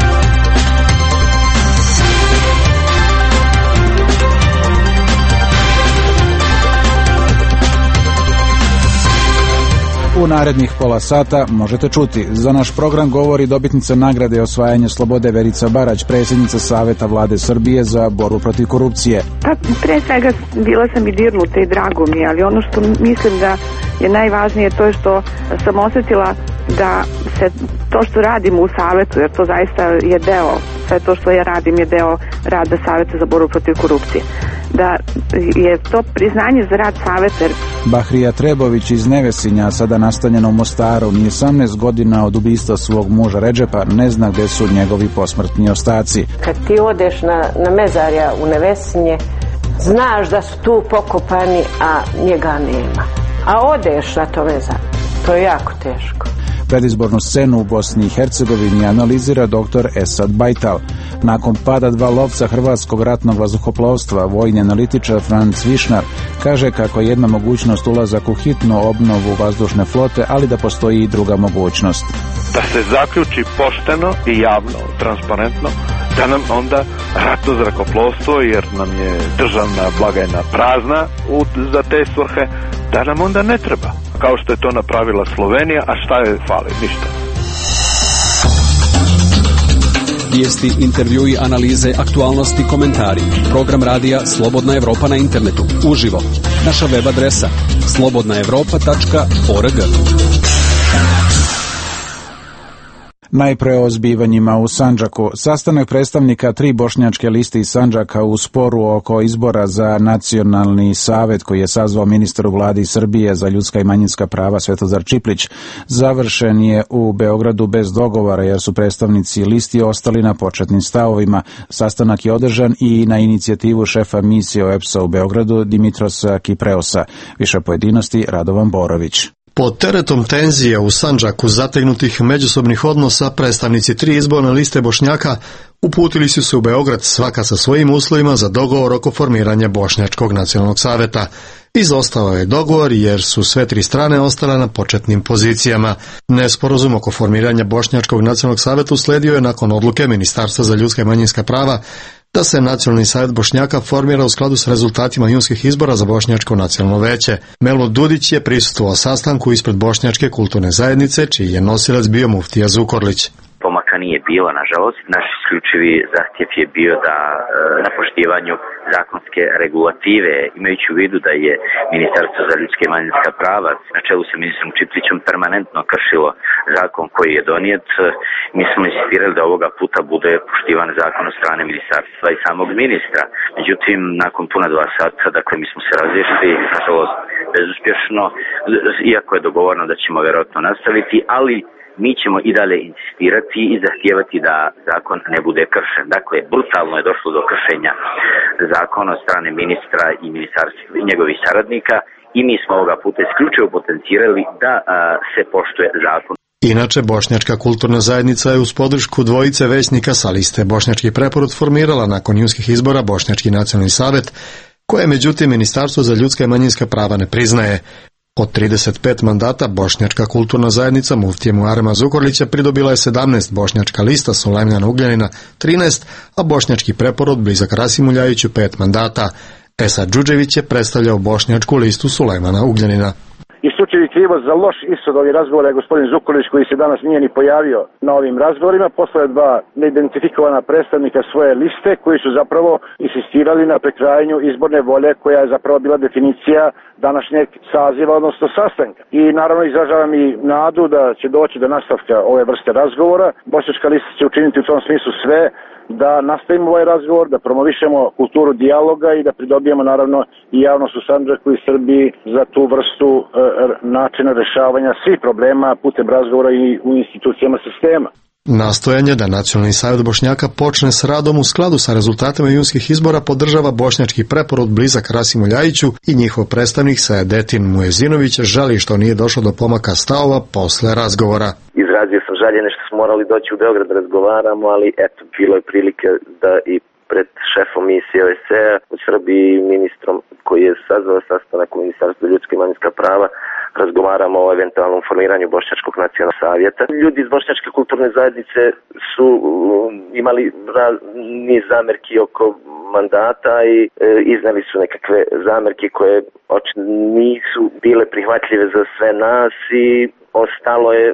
U narednih pola sata možete čuti. Za naš program govori dobitnica nagrade osvajanja slobode Verica Barać, predsjednica Saveta Vlade Srbije za borbu protiv korupcije. Pa, pre svega bila sam i dirnuta i drago mi, ali ono što mislim da je najvažnije to je što sam osjetila da se to što radim u Savetu, jer to zaista je deo, sve to što ja radim je deo rada Saveta za borbu protiv korupcije, da je to priznanje za rad Saveta. Bahrija Trebović iz Nevesinja, sada nastanjena u Mostaru, ni osamnaest godina od ubistva svog muža Redžepa ne zna gde su njegovi posmrtni ostaci. Kad ti odeš na, na mezarja u Nevesinje, znaš da su tu pokopani, a njega nema. A odeš na to mezar, to je jako teško. Predizbornu scenu u Bosni i Hercegovini analizira doktor Esad Bajtal. Nakon pada dva lovca hrvatskog ratnog vazduhoplovstva, vojni analitičar Franc Višnar kaže kako je jedna mogućnost ulazak u hitnu obnovu vazdušne flote, ali da postoji i druga mogućnost. Da se zaključi pošteno i javno, transparentno, da nam onda ratno zrakoplovstvo, jer nam je državna blagajna prazna za te svrhe, da nam onda ne treba. Kao što je to napravila Slovenija, a šta je fali? Ništa. Vijesti, intervjui, analize, aktualnosti, komentari. Program radija Slobodna Evropa na internetu. Uživo. Naša web adresa slobodna evropa tačka org. Najpre o zbivanjima u Sandžaku. Sastanak predstavnika tri bošnjačke liste iz Sandžaka u sporu oko izbora za nacionalni savet koji je sazvao ministar u vladi Srbije za ljudska i manjinska prava Svetozar Čiplić završen je u Beogradu bez dogovora jer su predstavnici listi ostali na početnim stavovima. Sastanak je održan i na inicijativu šefa misije O E P S-a u Beogradu Dimitrosa Kipreosa. Više pojedinosti Radovan Borović. Pod teretom tenzija u Sandžaku zategnutih međusobnih odnosa predstavnici tri izborne liste Bošnjaka uputili su se u Beograd svaka sa svojim uslovima za dogovor oko formiranja Bošnjačkog nacionalnog saveta. Izostao je dogovor jer su sve tri strane ostale na početnim pozicijama. Nesporazum oko formiranja Bošnjačkog nacionalnog saveta usledio je nakon odluke Ministarstva za ljudska i manjinska prava da se Nacionalni savjet Bošnjaka formira u skladu s rezultatima junskih izbora za Bošnjačko nacionalno veće. Melo Dudić je prisustvovao sastanku ispred Bošnjačke kulturne zajednice, čiji je nosilac bio muftija Zukorlić. Pomaka nije bilo, nažalost. Naš isključivi zahtjev je bio da na poštivanju zakonske regulative, imajući u vidu da je Ministarstvo za ljudska i manjinska prava na čelu sa ministrom Čiplićem permanentno kršilo zakon koji je donijet, mi smo insistirali da ovoga puta bude poštivan zakon od strane ministarstva i samog ministra. Međutim, nakon puna dva sata, dakle, mi smo se različili, nažalost, bezuspješno, iako je dogovoreno da ćemo vjerojatno nastaviti, ali mi ćemo i dalje insistirati i zahtijevati da zakon ne bude kršen. Dakle, brutalno je došlo do kršenja zakona od strane ministra i ministarstva i njegovih saradnika i mi smo ovoga puta isključivo potencirali da a, se poštuje zakon. Inače, Bošnjačka kulturna zajednica je uz podršku dvojice većnika sa liste Bošnjački preporod formirala nakon junskih izbora Bošnjački nacionalni savet, koje međutim Ministarstvo za ljudska i manjinska prava ne priznaje. Od trideset pet mandata Bošnjačka kulturna zajednica muftije Muarema Zukorlića pridobila je sedamnaest, Bošnjačka lista Sulejmana Ugljanina trinaest, a Bošnjački preporod blizak Rasimu Ljajiću pet mandata. Esad Đuđević je predstavljao Bošnjačku listu Sulejmana Ugljanina. Isključivi krivac za loš ishod ovih razgovora je gospodin Zukorlić, koji se danas nije ni pojavio na ovim razgovorima. Poslao dva neidentifikovana predstavnika svoje liste koji su zapravo insistirali na prekrajanju izborne volje, koja je zapravo bila definicija današnjeg saziva, odnosno sastanka. I naravno izražavam i nadu da će doći do nastavka ove vrste razgovora. Bošnjačka lista će učiniti u tom smislu sve da nastavimo ovaj razgovor, da promovišemo kulturu dijaloga i da pridobijemo naravno i javnost u Sandžaku i Srbiji za tu vrstu e, načina rešavanja svih problema putem razgovora i u institucijama sistema. Nastojanje da Nacionalni savjet Bošnjaka počne s radom u skladu sa rezultatima junskih izbora podržava bošnjački preporod blizak Rasimu Ljajiću i njihov predstavnik Saedetin Muezinović žali što nije došlo do pomaka stavova posle razgovora. Izrazio sam žaljenje što smo morali doći u Beograd da razgovaramo, ali eto, bilo je prilike da i pred šefom misije O S C-a u Srbiji i ministrom koji je sazvao sastanak u Ministarstvu ljudska i manjinska prava razgovaramo o eventualnom formiranju Bošnjačkog nacionalnog savjeta. Ljudi iz Bošnjačke kulturne zajednice su imali niz zamerki oko mandata i e, iznali su nekakve zamerke koje očito nisu bile prihvatljive za sve nas i ostalo je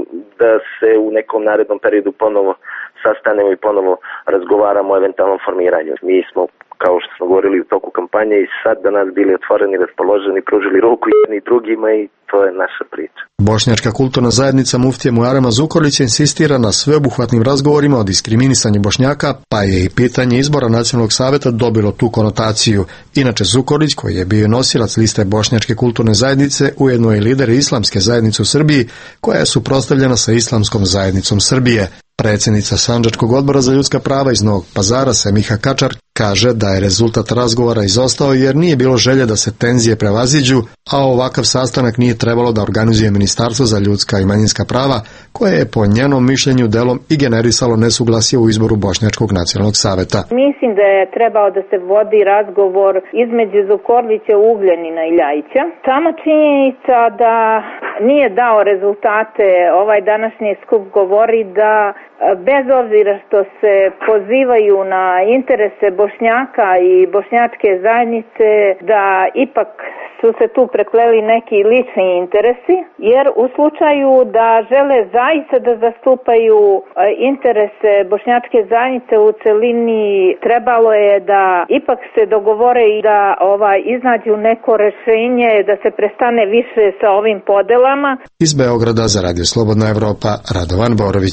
da se u nekom narednom periodu ponovo sastanemo i ponovo razgovaramo o eventualnom formiranju. Mi smo, kao što smo govorili u toku kampanje, i sad da nas bili otvoreni, raspoloženi, pružili ruku jedni drugima i to je naša priča. Bošnjačka kulturna zajednica muftije Muarema Zukorlića insistira na sveobuhvatnim razgovorima o diskriminisanju Bošnjaka, pa je i pitanje izbora Nacionalnog savjeta dobilo tu konotaciju. Inače, Zukorlić, koji je bio nosilac liste Bošnjačke kulturne zajednice, ujedno je lider Islamske zajednice u Srbiji, koja je suprotstavljena sa Islamskom zajednicom Srbije. Predsjednica Sandžačkog odbora za ljudska prava iz Novog Pazara, Semiha Kačar, kaže da je rezultat razgovora izostao jer nije bilo želje da se tenzije prevaziđu, a ovakav sastanak nije trebalo da organizuje Ministarstvo za ljudska i manjinska prava, koje je po njenom mišljenju delom i generisalo nesuglasje u izboru Bošnjačkog nacionalnog savjeta. Mislim da je trebao da se vodi razgovor između Zukorlića, Ugljanina i Ljajića. Sama činjenica da nije dao rezultate, ovaj današnji skup govori da bez obzira što se pozivaju na interese Bošnjaka i bošnjačke zajednice, da ipak su se tu prepleli neki lični interesi, jer u slučaju da žele zaista da zastupaju interese bošnjačke zajednice u celini, trebalo je da ipak se dogovore i da ovaj iznađu neko rešenje, da se prestane više sa ovim podelama. Iz Beograda za Radio Slobodna Evropa, Radovan Borović.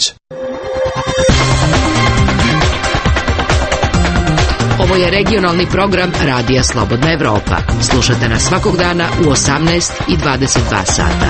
Ovo je regionalni program Radija Slobodna Evropa. Slušate nas svakog dana u osamnaest i dvadeset dva sata.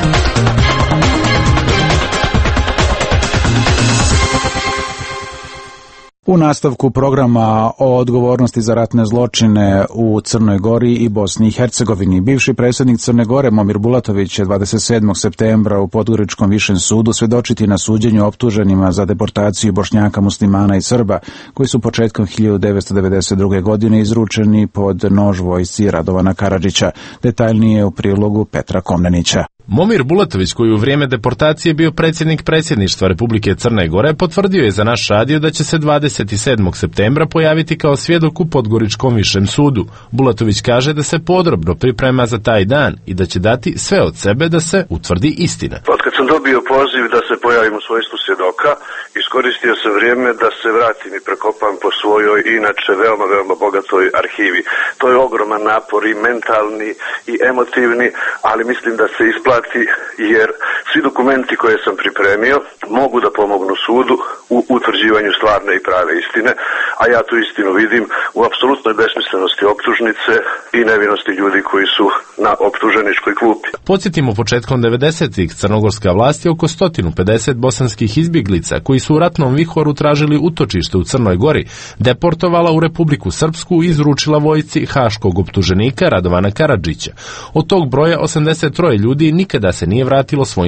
U nastavku programa o odgovornosti za ratne zločine u Crnoj Gori i Bosni i Hercegovini, bivši predsjednik Crne Gore Momir Bulatović će dvadeset sedmog septembra u Podgoričkom višem sudu svedočiti na suđenju optuženima za deportaciju Bošnjaka, muslimana i Srba, koji su početkom hiljadu devetsto devedeset druge. godine izručeni pod nož vojsci Radovana Karadžića. Detaljnije u prilogu Petra Komnenića. Momir Bulatović, koji u vrijeme deportacije bio predsjednik predsjedništva Republike Crne Gore, potvrdio je za naš radio da će se dvadeset sedmog septembra pojaviti kao svjedok u Podgoričkom višem sudu. Bulatović kaže da se podrobno priprema za taj dan i da će dati sve od sebe da se utvrdi istina. Od kad sam dobio poziv da se pojavim u svojstvu svjedoka, iskoristio sam vrijeme da se vratim i prekopam po svojoj inače veoma, veoma bogatoj arhivi. To je ogroman napor i mentalni i emotivni, ali mislim da se isplati jer svi dokumenti koje sam pripremio mogu da pomognu sudu u utvrđivanju stvarne i prave istine, a ja tu istinu vidim u apsolutnoj besmislenosti optužnice i nevinosti ljudi koji su na optuženičkoj klupi. Podsjetimo, početkom devedesetih crnogorska vlast je oko sto pedeset bosanskih izbjeglica koji su u ratnom vihoru tražili utočište u Crnoj Gori deportovala u Republiku Srpsku i izručila vojsci haškog optuženika Radovana Karadžića. Od tog broja osamdeset troje ljudi nikada se nije vratilo svojim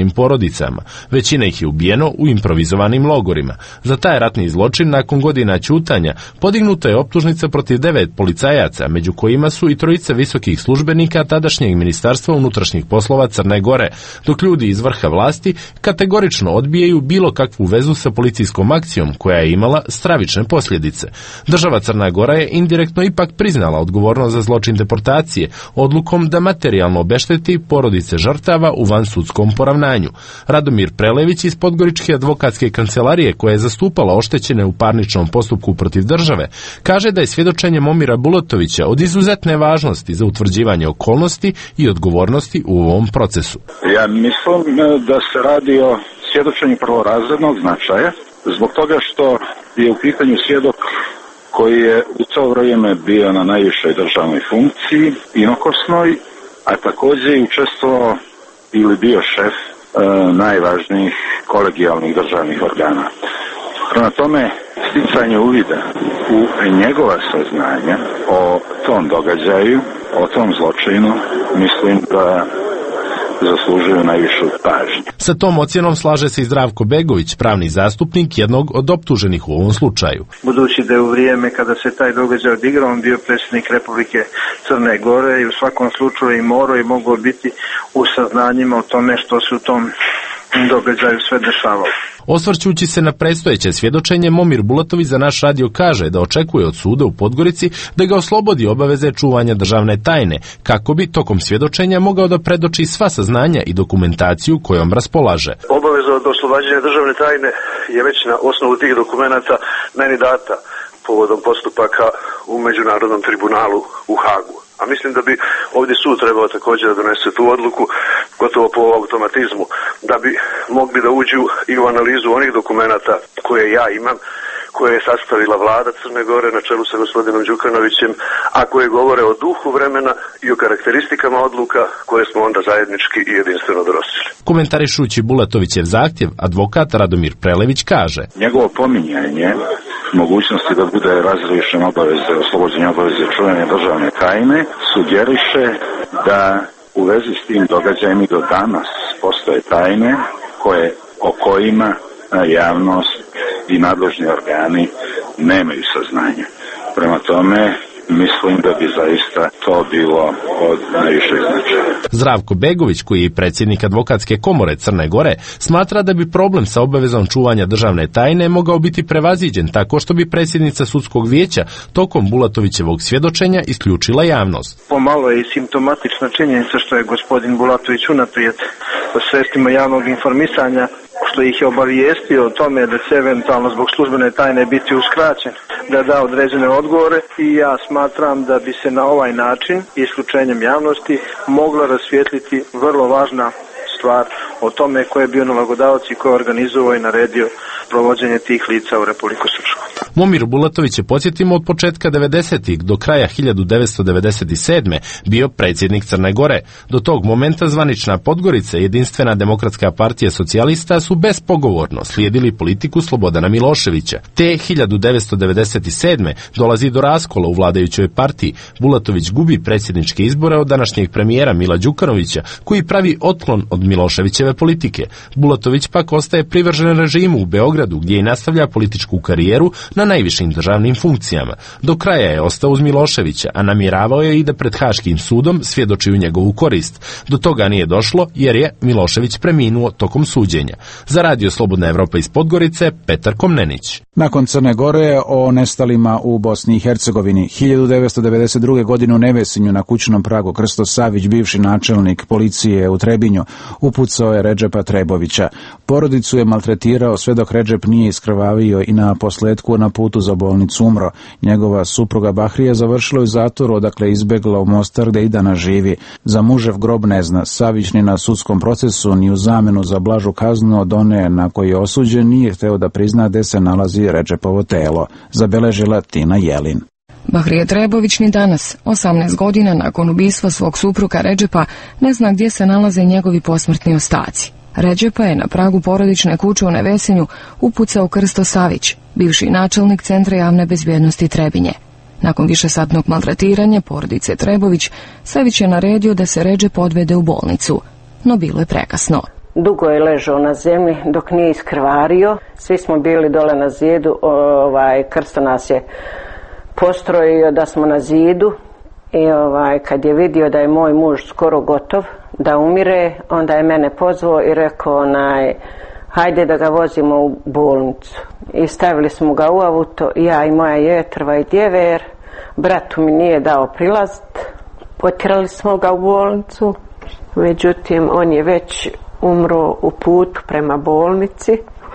svojim porodicama. Većina ih je ubijeno u improvizovanim logorima. Za taj ratni zločin, nakon godina ćutanja, podignuta je optužnica protiv devet policajaca, među kojima su i trojica visokih službenika tadašnjeg Ministarstva unutrašnjih poslova Crne Gore, dok ljudi iz vrha vlasti kategorično odbijaju bilo kakvu vezu sa policijskom akcijom koja je imala stravične posljedice. Država Crna Gora je indirektno ipak priznala odgovornost za zločin deportacije odlukom da materijalno obešteti porodice žrtava u vansudskom poravnanju. Radomir Prelević iz Podgoričke advokatske kancelarije, koja je zastupala oštećene u parničnom postupku protiv države, kaže da je svjedočenje Momira Bulatovića od izuzetne važnosti za utvrđivanje okolnosti i odgovornosti u ovom procesu. Ja mislim da se radi o svjedočenju prvorazrednog značaja, zbog toga što je u pitanju svjedok koji je u to vrijeme bio na najvišoj državnoj funkciji, inokosnoj, a također je učestvovao ili bio šef e, najvažnijih kolegijalnih državnih organa. Prema tome, sticanje uvida u njegova saznanja o tom događaju, o tom zločinu, mislim da zaslužuju najvišu pažnju. Sa tom ocjenom slaže se i Zdravko Begović, pravni zastupnik jednog od optuženih u ovom slučaju. Budući da je u vrijeme kada se taj događaj odigrao, on bio predsjednik Republike Crne Gore i u svakom slučaju i morao i mogao biti u saznanjima o tome što se u tom događaju sve dešavalo. Osvrćući se na predstojeće svjedočenje, Momir Bulatović za naš radio kaže da očekuje od suda u Podgorici da ga oslobodi obaveze čuvanja državne tajne, kako bi tokom svjedočenja mogao da predoči sva saznanja i dokumentaciju kojom raspolaže. Obaveza od oslobađanja državne tajne je već na osnovu tih dokumenata meni data povodom postupaka u Međunarodnom tribunalu u Hagu. A mislim da bi ovdje sud trebao također da donese tu odluku, gotovo po automatizmu, da bi mogli da uđu i u analizu onih dokumenata koje ja imam, koje je sastavila vlada Crne Gore na čelu sa gospodinom Đukanovićem, a koje govore o duhu vremena i o karakteristikama odluka koje smo onda zajednički i jedinstveno donosili. Komentarišući Bulatovićev zahtjev, advokat Radomir Prelević kaže: njegovo pominjanje mogućnosti da bude razriješen obaveze, oslobođenje obaveze čuvanja državne tajne, sugeriše da u vezi s tim događajem i do danas postoje tajne koje, o kojima javnost i nadležni organi nemaju saznanja. Prema tome, mislim da bi zaista to bilo od najvišeg značaja. Zdravko Begović, koji je predsjednik advokatske komore Crne Gore, smatra da bi problem sa obavezom čuvanja državne tajne mogao biti prevaziđen tako što bi predsjednica sudskog vijeća tokom Bulatovićevog svjedočenja isključila javnost. Pomalo je i simptomatična činjenica što je gospodin Bulatović unaprijed sa sredstvima javnog informisanja, što ih je obavijestio o tome da će eventualno zbog službene tajne biti uskraćen da da određene odgovore, i ja smatram da bi se na ovaj način, isključenjem javnosti, mogla rasvijetliti vrlo važna stvar o tome ko je bio nalogodavac i ko je organizovao i naredio provođenje tih lica u Republiku Srpsku. Momir Bulatović je, podsjetimo, od početka devedesetih do kraja hiljadu devetsto devedeset sedme bio predsjednik Crne Gore. Do tog momenta zvanična Podgorica i Jedinstvena demokratska partija socijalista su bespogovorno slijedili politiku Slobodana Miloševića. Te hiljadu devetsto devedeset sedme dolazi do raskola u vladajućoj partiji. Bulatović gubi predsjedničke izbore od današnjeg premijera Mila Đukanovića, koji pravi otklon od Miloševićeve politike. Bulatović pak ostaje privržen režimu u Beogradu, gdje i nastavlja političku karijeru na najvišim državnim funkcijama. Do kraja je ostao uz Miloševića, a namjeravao je i da pred Haškim sudom svjedoči u njegovu korist. Do toga nije došlo jer je Milošević preminuo tokom suđenja. Za radio Slobodna Evropa iz Podgorice, Petar Komnenić. Nakon Crne Gore o nestalima u Bosni i Hercegovini, hiljadu devetsto devedeset druge. godine u Nevesinju na kućnom pragu Krsto Savić, bivši načelnik policije u Trebinju, upucao je Redžepa Trebovića. Porodicu je maltretirao sve dok Redžep nije iskrvavio i na posledku na putu za bolnicu umro. Njegova supruga Bahrija završila u zatvoru, odakle izbegla u Mostar gde i danas živi. Za mužev grob ne zna. Savić ni na sudskom procesu ni u zamenu za blažu kaznu od one na koju je osuđen nije hteo da prizna gde se nalazi Redžepovo telo, zabeležila Tina Jelin. Bahrije Trebović ni danas, osamnaest godina nakon ubistva svog supruga Redžepa, ne zna gdje se nalaze njegovi posmrtni ostaci. Redžepa je na pragu porodične kuće u Nevesinju upucao Krsto Savić, bivši načelnik Centra javne bezbjednosti Trebinje. Nakon višesatnog maltretiranja porodice Trebović, Savić je naredio da se Redžep odvede u bolnicu, no bilo je prekasno. Dugo je ležao na zemlji dok nije iskrvario. Svi smo bili dole na zidu, ovaj, Krsto nas je postrojio da smo na zidu i ovaj, kad je vidio da je moj muž skoro gotov, da umire, onda je mene pozvao i rekao onaj, hajde da ga vozimo u bolnicu. I stavili smo ga u auto, ja i moja jetrva i djever, bratu mi nije dao prilazit, potjerali smo ga u bolnicu, međutim on je već umro u putu prema bolnici,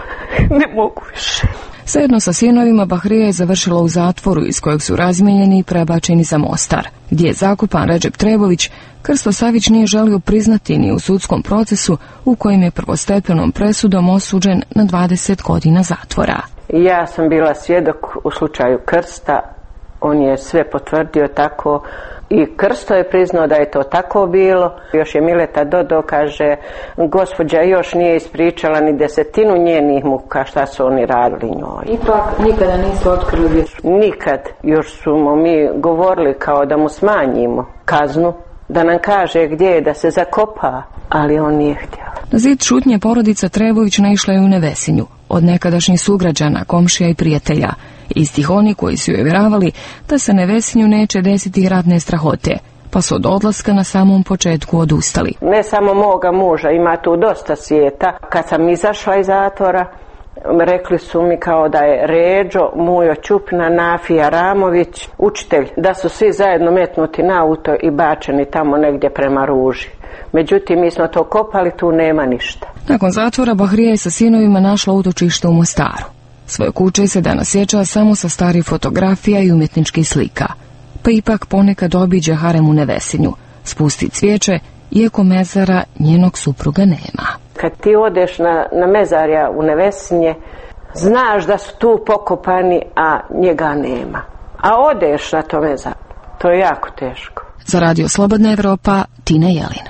ne mogu više. Zajedno sa sinovima Bahrija je završila u zatvoru iz kojeg su razmijenjeni i prebačeni za Mostar, gdje je zakupan Redžep Trebović. Krsto Savić nije želio priznati ni u sudskom procesu u kojem je prvostepenom presudom osuđen na dvadeset godina zatvora. Ja sam bila svjedok u slučaju Krsta, on je sve potvrdio tako i Krsto je priznao da je to tako bilo. Još je Mileta dodao, kaže, gospođa još nije ispričala ni desetinu njenih muka šta su oni radili njoj. Ipak nikada nisu otkrili. Nikad. Još smo mi govorili kao da mu smanjimo kaznu, da nam kaže gdje je da se zakopa, ali on nije htio. Na zid šutnje porodica Trebović naišla je u Nevesinju, od nekadašnjih sugrađana, komšija i prijatelja, istih oni koji su joj vjerovali da se Nevesinju neće desiti ratne strahote, pa su od odlaska na samom početku odustali. Ne samo moga muža, ima tu dosta svijeta. Kad sam izašla iz zatvora, rekli su mi kao da je Ređo, Mujo Ćupna, Nafija Ramović, učitelj, da su svi zajedno metnuti na auto i bačeni tamo negdje prema Ruži. Međutim, mi smo to kopali, tu nema ništa. Nakon zatvora Bahrija je sa sinovima našla utočište u Mostaru. Svoje kuće se danas sjeća samo sa starih fotografija i umjetničkih slika, pa ipak ponekad obiđe harem u Nevesinju, spusti cvijeće, iako mezara njenog supruga nema. Kad ti odeš na, na mezarja u Nevesinje, znaš da su tu pokopani, a njega nema. A odeš na to mezar, to je jako teško. Za Radio Slobodna Evropa, Tina Jelin.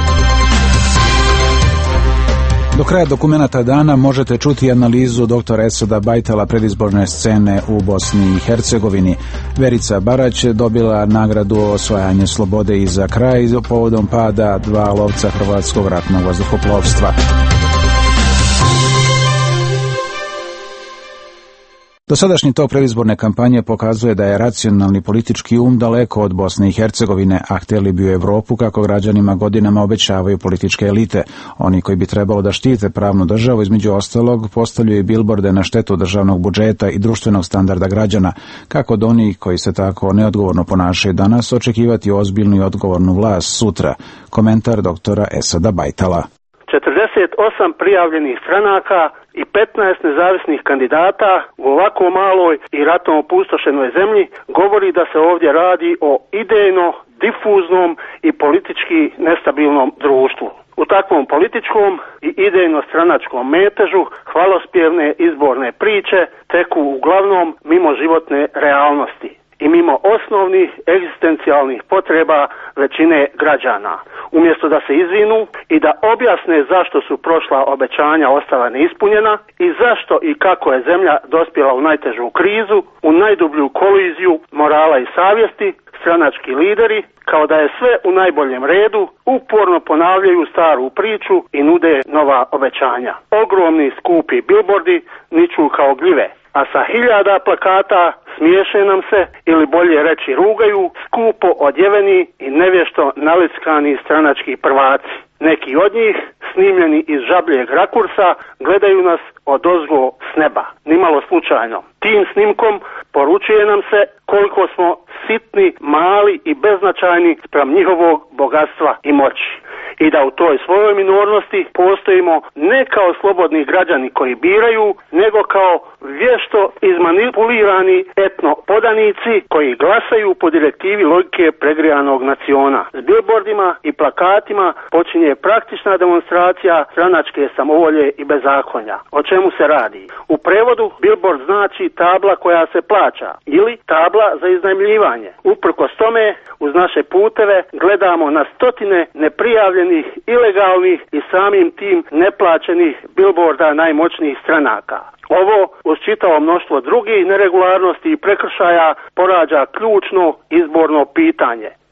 Do kraja dokumenata dana možete čuti analizu doktora Esada Bajtala predizborne scene u Bosni i Hercegovini. Verica Barać je dobila nagradu osvajanje slobode i za kraj povodom pada dva lovca hrvatskog ratnog vazduhoplovstva. Dosadašnji tok predizborne kampanje pokazuje da je racionalni politički um daleko od Bosne i Hercegovine, a htjeli bi u Europu kako građanima godinama obećavaju političke elite. Oni koji bi trebalo da štite pravnu državu, između ostalog, postavljaju bilborde na štetu državnog budžeta i društvenog standarda građana. Kako od onih koji se tako neodgovorno ponašaju danas očekivati ozbiljnu i odgovornu vlast sutra? Komentar doktora Esada Bajtala. četrdeset osam prijavljenih stranaka i petnaest nezavisnih kandidata u ovako maloj i ratom opustošenoj zemlji govori da se ovdje radi o idejno, difuznom i politički nestabilnom društvu. U takvom političkom i idejno stranačkom metežu hvalospjevne izborne priče teku uglavnom mimo životne realnosti i mimo osnovnih egzistencijalnih potreba većine građana. Umjesto da se izvinu i da objasne zašto su prošla obećanja ostala neispunjena i zašto i kako je zemlja dospjela u najtežu krizu, u najdublju koliziju morala i savjesti, stranački lideri, kao da je sve u najboljem redu, uporno ponavljaju staru priču i nude nova obećanja. Ogromni skupi bilbordi niču kao gljive, a sa hiljada plakata smiješe nam se, ili bolje reći rugaju, skupo odjeveni i nevješto nalickani stranački prvaci. Neki od njih, snimljeni iz žabljeg rakursa, gledaju nas odozgo s neba, nimalo slučajno. Tim snimkom poručuje nam se koliko smo sitni, mali i beznačajni spram njihovog bogatstva i moći. I da u toj svojoj minornosti postojimo ne kao slobodni građani koji biraju, nego kao vješto izmanipulirani etno podanici koji glasaju po direktivi logike pregrijanog naciona. S bilbordima i plakatima počinje praktična demonstracija stranačke samovolje i bezakonja. O čemu se radi? U prevodu bilbord znači tabla koja se plaća ili tabla za iznajmljivanje. Uprkos tome, uz naše puteve gledamo na stotine neprijavljenih, ilegalnih i samim tim neplaćenih bilborda najmoćnijih stranaka. Ovo, uz čitavo mnoštvo drugih neregularnosti i prekršaja, porađa ključno izborno pitanje.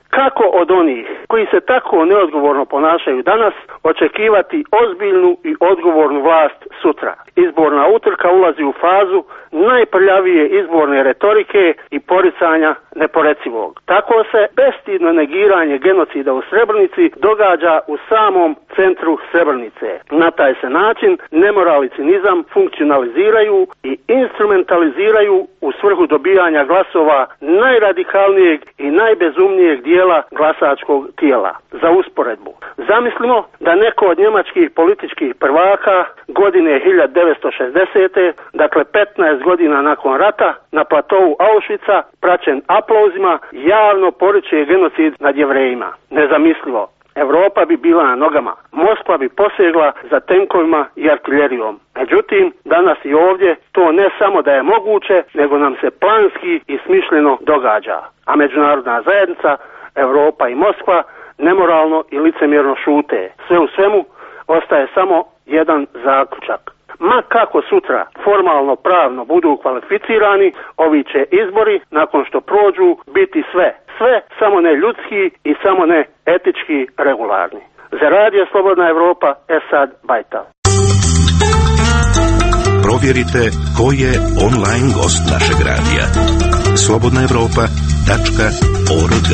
Kako od onih koji se tako neodgovorno ponašaju danas očekivati ozbiljnu i odgovornu vlast sutra? Izborna utrka ulazi u fazu najprljavije izborne retorike i poricanja neporecivog. Tako se bestidno negiranje genocida u Srebrenici događa u samom centru Srebrenice. Na taj se način nemoral i cinizam funkcionaliziraju i instrumentaliziraju u svrhu dobijanja glasova najradikalnijeg i najbezumnijeg dijela glasačkog tijela. Za usporedbu, zamislimo da neko od njemačkih političkih prvaka godine hiljadu devetsto šezdesete. dakle petnaest godina nakon rata, na platovu Auschwitza, praćen aplauzima, javno poriče genocid nad Jevrejima. Nezamislivo. Evropa bi bila na nogama. Moskva bi posegla za tenkovima i artiljerijom. Međutim, danas i ovdje to ne samo da je moguće, nego nam se planski i smišljeno događa. A međunarodna zajednica, Evropa i Moskva nemoralno i licemjerno šute. Sve u svemu ostaje samo jedan zaključak. Ma kako sutra formalno pravno budu kvalificirani, ovi će izbori nakon što prođu biti sve. Sve samo ne ljudski i samo ne etički regularni. Za Radio Slobodna Evropa, Esad Bajtal. Provjerite ko je online gost našeg radija. slobodna evropa tačka org.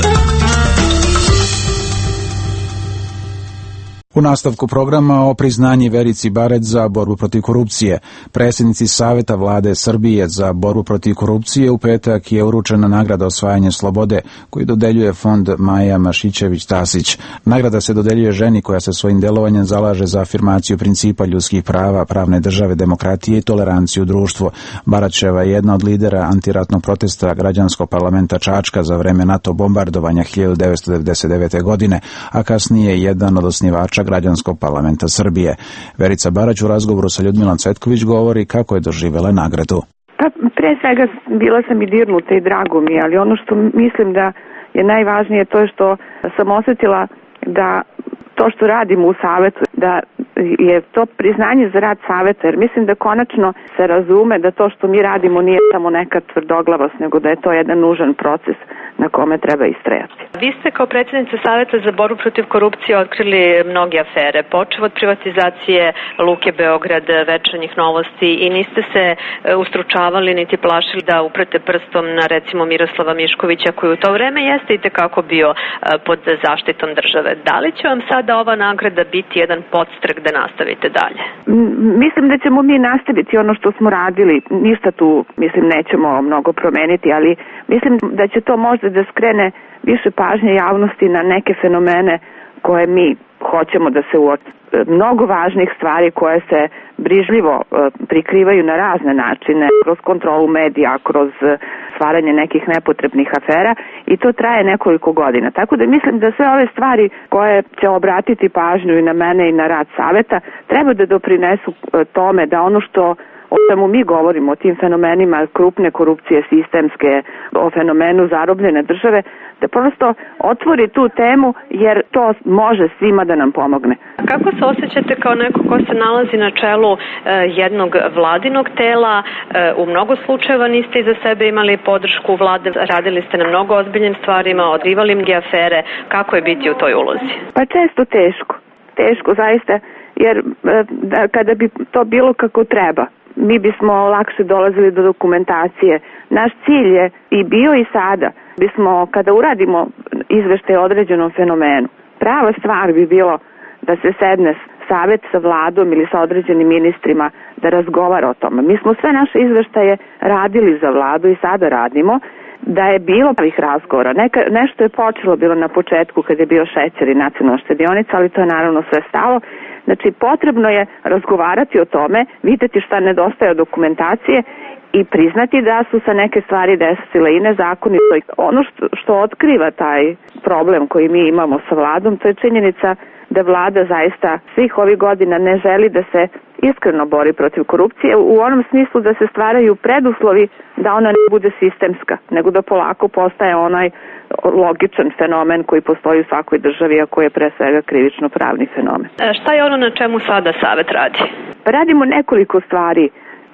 U nastavku programa o priznanji Verici Barać za borbu protiv korupcije. Predsjednici Saveta vlade Srbije za borbu protiv korupcije u petak je uručena nagrada Osvajanje slobode koju dodeljuje fond Maja Mašićević-Tasić. Nagrada se dodeljuje ženi koja se svojim delovanjem zalaže za afirmaciju principa ljudskih prava, pravne države, demokratije i toleranciju u društvu. Baraćeva je jedna od lidera antiratnog protesta građanskog parlamenta Čačka za vreme NATO bombardovanja hiljadu devetsto devedeset devete. godine, a kasnije jedan od osnivača građanskog parlamenta Srbije. Verica Barać u razgovoru sa Ljudmilom Cvetković govori kako je doživjela nagradu. Pa, pre svega bila sam i dirnuta i drago mi, ali ono što mislim da je najvažnije to je što sam osjetila da to što radimo u Savetu, da je to priznanje za rad Saveta, jer mislim da konačno se razume da to što mi radimo nije samo neka tvrdoglavost, nego da je to jedan nužan proces na kome treba istrajati. Vi ste kao predsjednica Saveta za borbu protiv korupcije otkrili mnoge afere, počev od privatizacije Luke Beograd, Večernjih novosti, i niste se ustručavali niti plašili da uprete prstom na recimo Miroslava Miškovića, koji u to vreme jeste i tekako bio pod zaštitom države. Da li će vam sada ova nagrada biti jedan podstrek da nastavite dalje? Mislim da ćemo mi nastaviti ono što smo radili. Ništa tu, mislim, nećemo mnogo promeniti, ali mislim da će to možda da skrene više pažnje javnosti na neke fenomene koje mi hoćemo da se uoče. Mnogo važnih stvari koje se brižljivo prikrivaju na razne načine, kroz kontrolu medija, kroz stvaranje nekih nepotrebnih afera, i to traje nekoliko godina. Tako da mislim da sve ove stvari koje će obratiti pažnju i na mene i na rad Saveta treba da doprinesu tome da ono što o čemu mi govorimo, o tim fenomenima krupne korupcije, sistemske, o fenomenu zarobljene države, da prosto otvori tu temu, jer to može svima da nam pomogne. Kako se osjećate kao neko ko se nalazi na čelu e, jednog vladinog tela? E, u mnogo slučajeva niste iza sebe imali podršku vlade, radili ste na mnogo ozbiljnim stvarima, odrivali mnoge afere. Kako je biti u toj ulozi? Pa često teško. Teško zaista, jer e, da, kada bi to bilo kako treba, mi bismo lakše dolazili do dokumentacije. Naš cilj je i bio i sada bismo, kada uradimo izveštaj o određenom fenomenu, prava stvar bi bilo da se sedne Savet sa vladom ili sa određenim ministrima da razgovara o tome. Mi smo sve naše izveštaje radili za vladu i sada radimo. Da je bilo pravih razgovora. Neka, nešto je počelo bilo na početku kad je bio šećer i nacionalna štedionica, ali to je naravno sve stalo. Znači, potrebno je razgovarati o tome, vidjeti šta nedostaje od dokumentacije i priznati da su se neke stvari desile i nezakonito. Ono što, što otkriva taj problem koji mi imamo sa vladom, to je činjenica da vlada zaista svih ovih godina ne želi da se iskreno bori protiv korupcije, u onom smislu da se stvaraju preduslovi da ona ne bude sistemska, nego da polako postaje onaj logičan fenomen koji postoji u svakoj državi, a koji je pre svega krivično pravni fenomen. E, šta je ono na čemu sada Savet radi? Radimo nekoliko stvari.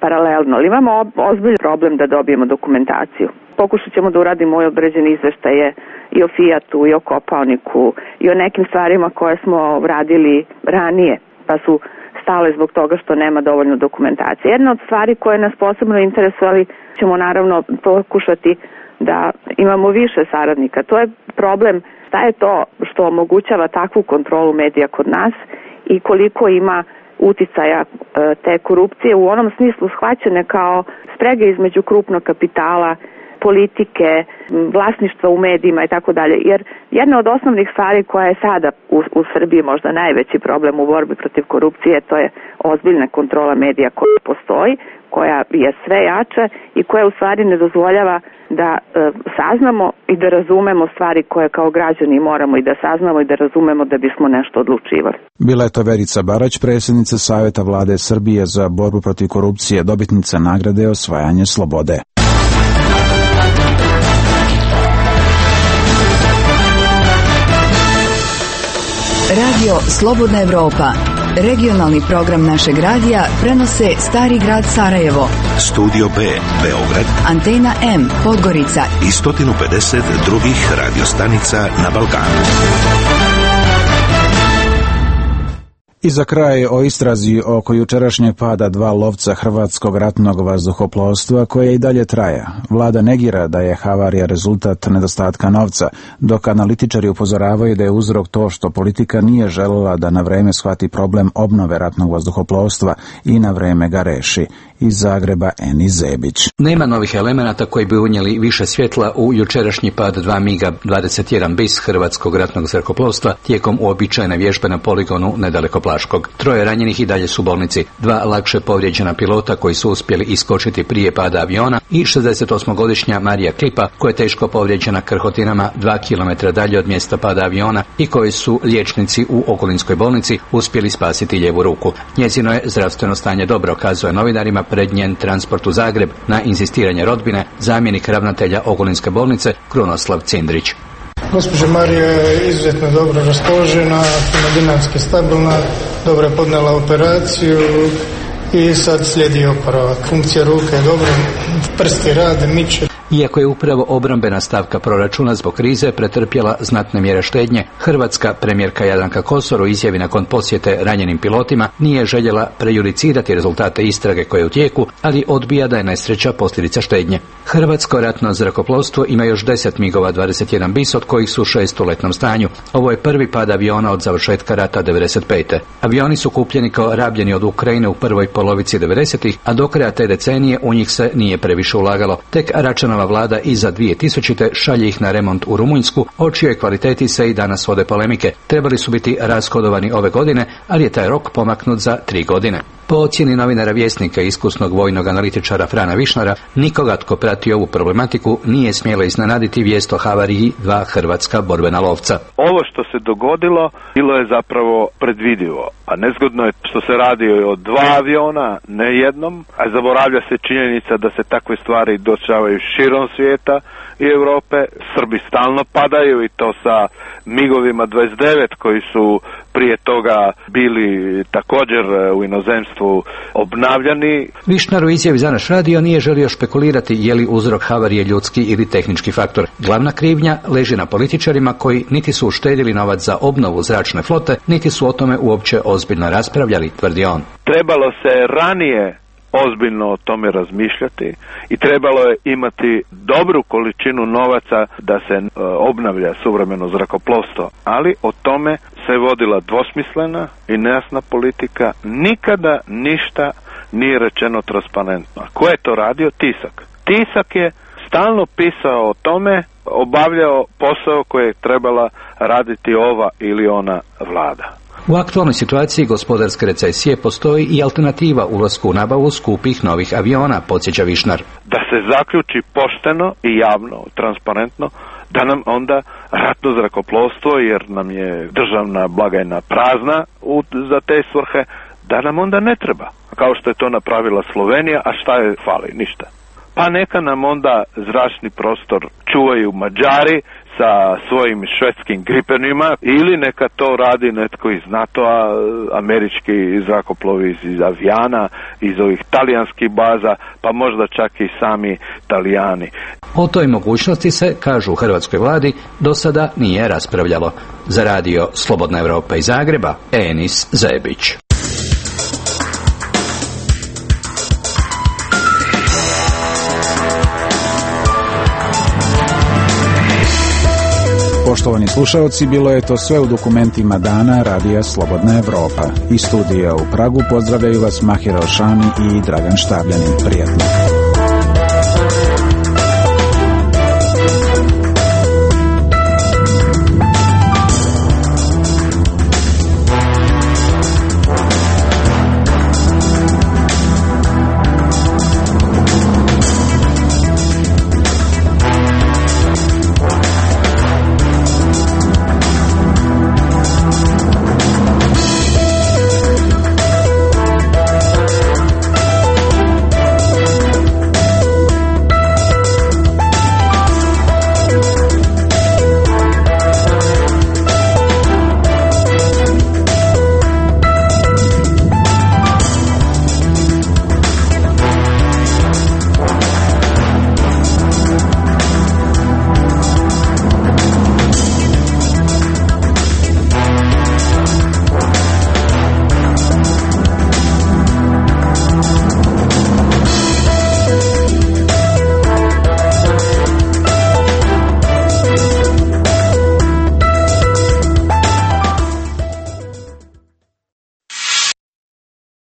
paralelno, ali imamo ozbiljan problem da dobijemo dokumentaciju. Pokušat ćemo da uradimo ove određene izveštaje i o Fijatu, i o Kopaoniku, i o nekim stvarima koje smo radili ranije, pa su stale zbog toga što nema dovoljno dokumentacije. Jedna od stvari koje nas posebno interesuje, ćemo naravno pokušati da imamo više saradnika. To je problem, šta je to što omogućava takvu kontrolu medija kod nas i koliko ima uticaja e, te korupcije u onom smislu shvaćene kao sprege između krupnog kapitala, politike, vlasništva u medijima i tako dalje. Jer jedna od osnovnih stvari koja je sada u, u Srbiji možda najveći problem u borbi protiv korupcije, to je ozbiljna kontrola medija koja postoji, koja je sve jača i koja u stvari ne dozvoljava da e, saznamo i da razumemo stvari koje kao građani moramo i da saznamo i da razumemo da bismo nešto odlučivali. Bila je to Verica Barać, predsjednica Savjeta vlade Srbije za borbu protiv korupcije, dobitnica nagrade Osvajanje slobode. Radio Slobodna Evropa, regionalni program našeg radija, prenose Stari grad Sarajevo, Studio B, Beograd, Antena M, Podgorica i sto pedeset drugih radiostanica na Balkanu. I za kraj o istrazi oko jučerašnjeg pada dva lovca hrvatskog ratnog vazduhoplovstva koje i dalje traje. Vlada negira da je havarija rezultat nedostatka novca, dok analitičari upozoravaju da je uzrok to što politika nije željela da na vreme shvati problem obnove ratnog vazduhoplovstva i na vreme ga reši. Iz Zagreba Eni Zebić. Nema novih elemenata koji bi unijeli više svjetla u jučerašnji pad dva miga dvadeset jedan bis hrvatskog ratnog zrakoplovstva tijekom uobičajene vježbe na poligonu nedaleko Plaškog. Troje ranjenih i dalje su u bolnici, dva lakše povrijeđena pilota koji su uspjeli iskočiti prije pada aviona i šezdesetosmogodišnja Marija Klipa koja je teško povrijeđena krhotinama dva kilometra dalje od mjesta pada aviona i koji su liječnici u okolinskoj bolnici uspjeli spasiti lijevu ruku. Njezino je zdravstveno stanje dobro, kazuje novinarima pred njen transport u Zagreb na inzistiranje rodbine zamjenik ravnatelja okolinske bolnice Krunoslav Cindrić. Gospođa Marija je izuzetno dobro raspoložena, hemodinamski stabilna, dobro je podnijela operaciju i sad slijedi oporavak. Funkcija ruke je dobra, prsti rade, miče. Iako je upravo obrambena stavka proračuna zbog krize pretrpjela znatne mjere štednje, hrvatska premijerka Jadranka Kosor u izjavi nakon posjete ranjenim pilotima nije željela prejudicirati rezultate istrage koje je u tijeku, ali odbija da je nesreća posljedica štednje. Hrvatsko ratno zrakoplovstvo ima još deset migova dvadeset jedan bis, od kojih su šest u letnom stanju. Ovo je prvi pad aviona od završetka rata devedeset pete. Avioni su kupljeni kao rabljeni od Ukrajine u prvoj polovici devedesetih, a do kraja te decenije u njih se nije previše ulagalo. Tek Račanova vlada iza dvije tisućite šalje ih na remont u Rumunjsku, o čijoj kvaliteti se i danas vode polemike. Trebali su biti rashodovani ove godine, ali je taj rok pomaknut za tri godine. Po ocjeni novinara Vjesnika i iskusnog vojnog analitičara Frana Višnara, nikoga tko prati ovu problematiku nije smjelo iznenaditi vijest o havariji dva hrvatska borbena lovca. Ovo što se dogodilo bilo je zapravo predvidivo, a nezgodno je što se radi o dva aviona, ne jednom, a zaboravlja se činjenica da se takve stvari dešavaju širom svijeta i Europe. Srbi stalno padaju i to sa migovima dvadeset devet koji su prije toga bili također u inozemstvu obnavljani. Višnar u izjavi za naš radio nije želio špekulirati je li uzrok havarije ljudski ili tehnički faktor. Glavna krivnja leži na političarima koji niti su uštedili novac za obnovu zračne flote, niti su o tome uopće ozbiljno raspravljali, tvrdi on. Trebalo se ranije ozbiljno o tome razmišljati i trebalo je imati dobru količinu novaca da se e, obnavlja suvremeno zrakoplovstvo, ali o tome se vodila dvosmislena i nejasna politika, nikada ništa nije rečeno transparentno. Ko je to radio? Tisak. Tisak je stalno pisao o tome, obavljao posao koje je trebala raditi ova ili ona vlada. U aktualnoj situaciji gospodarske recesije postoji i alternativa ulasku u nabavu skupih novih aviona, podsjeća Višnar. Da se zaključi pošteno i javno, transparentno, da nam onda ratno zrakoplovstvo, jer nam je državna blagajna prazna u, za te svrhe, da nam onda ne treba. Kao što je to napravila Slovenija, a šta je fali? Ništa. Pa neka nam onda zračni prostor čuvaju Mađari sa svojim švedskim Gripenima, ili neka to radi netko iz NATO-a, američki zrakoplovi iz avijana, iz ovih talijanskih baza, pa možda čak i sami Talijani. O toj mogućnosti se, kažu u hrvatskoj vladi, do sada nije raspravljalo. Za radio Slobodna Evropa iz Zagreba, Enis Zebić. Poštovani slušalci, bilo je to sve u dokumentima dana Radija Slobodna Evropa. Iz studija u Pragu pozdravljaju vas Mahir Alšani i Dragan Štabljanin. Prijetno.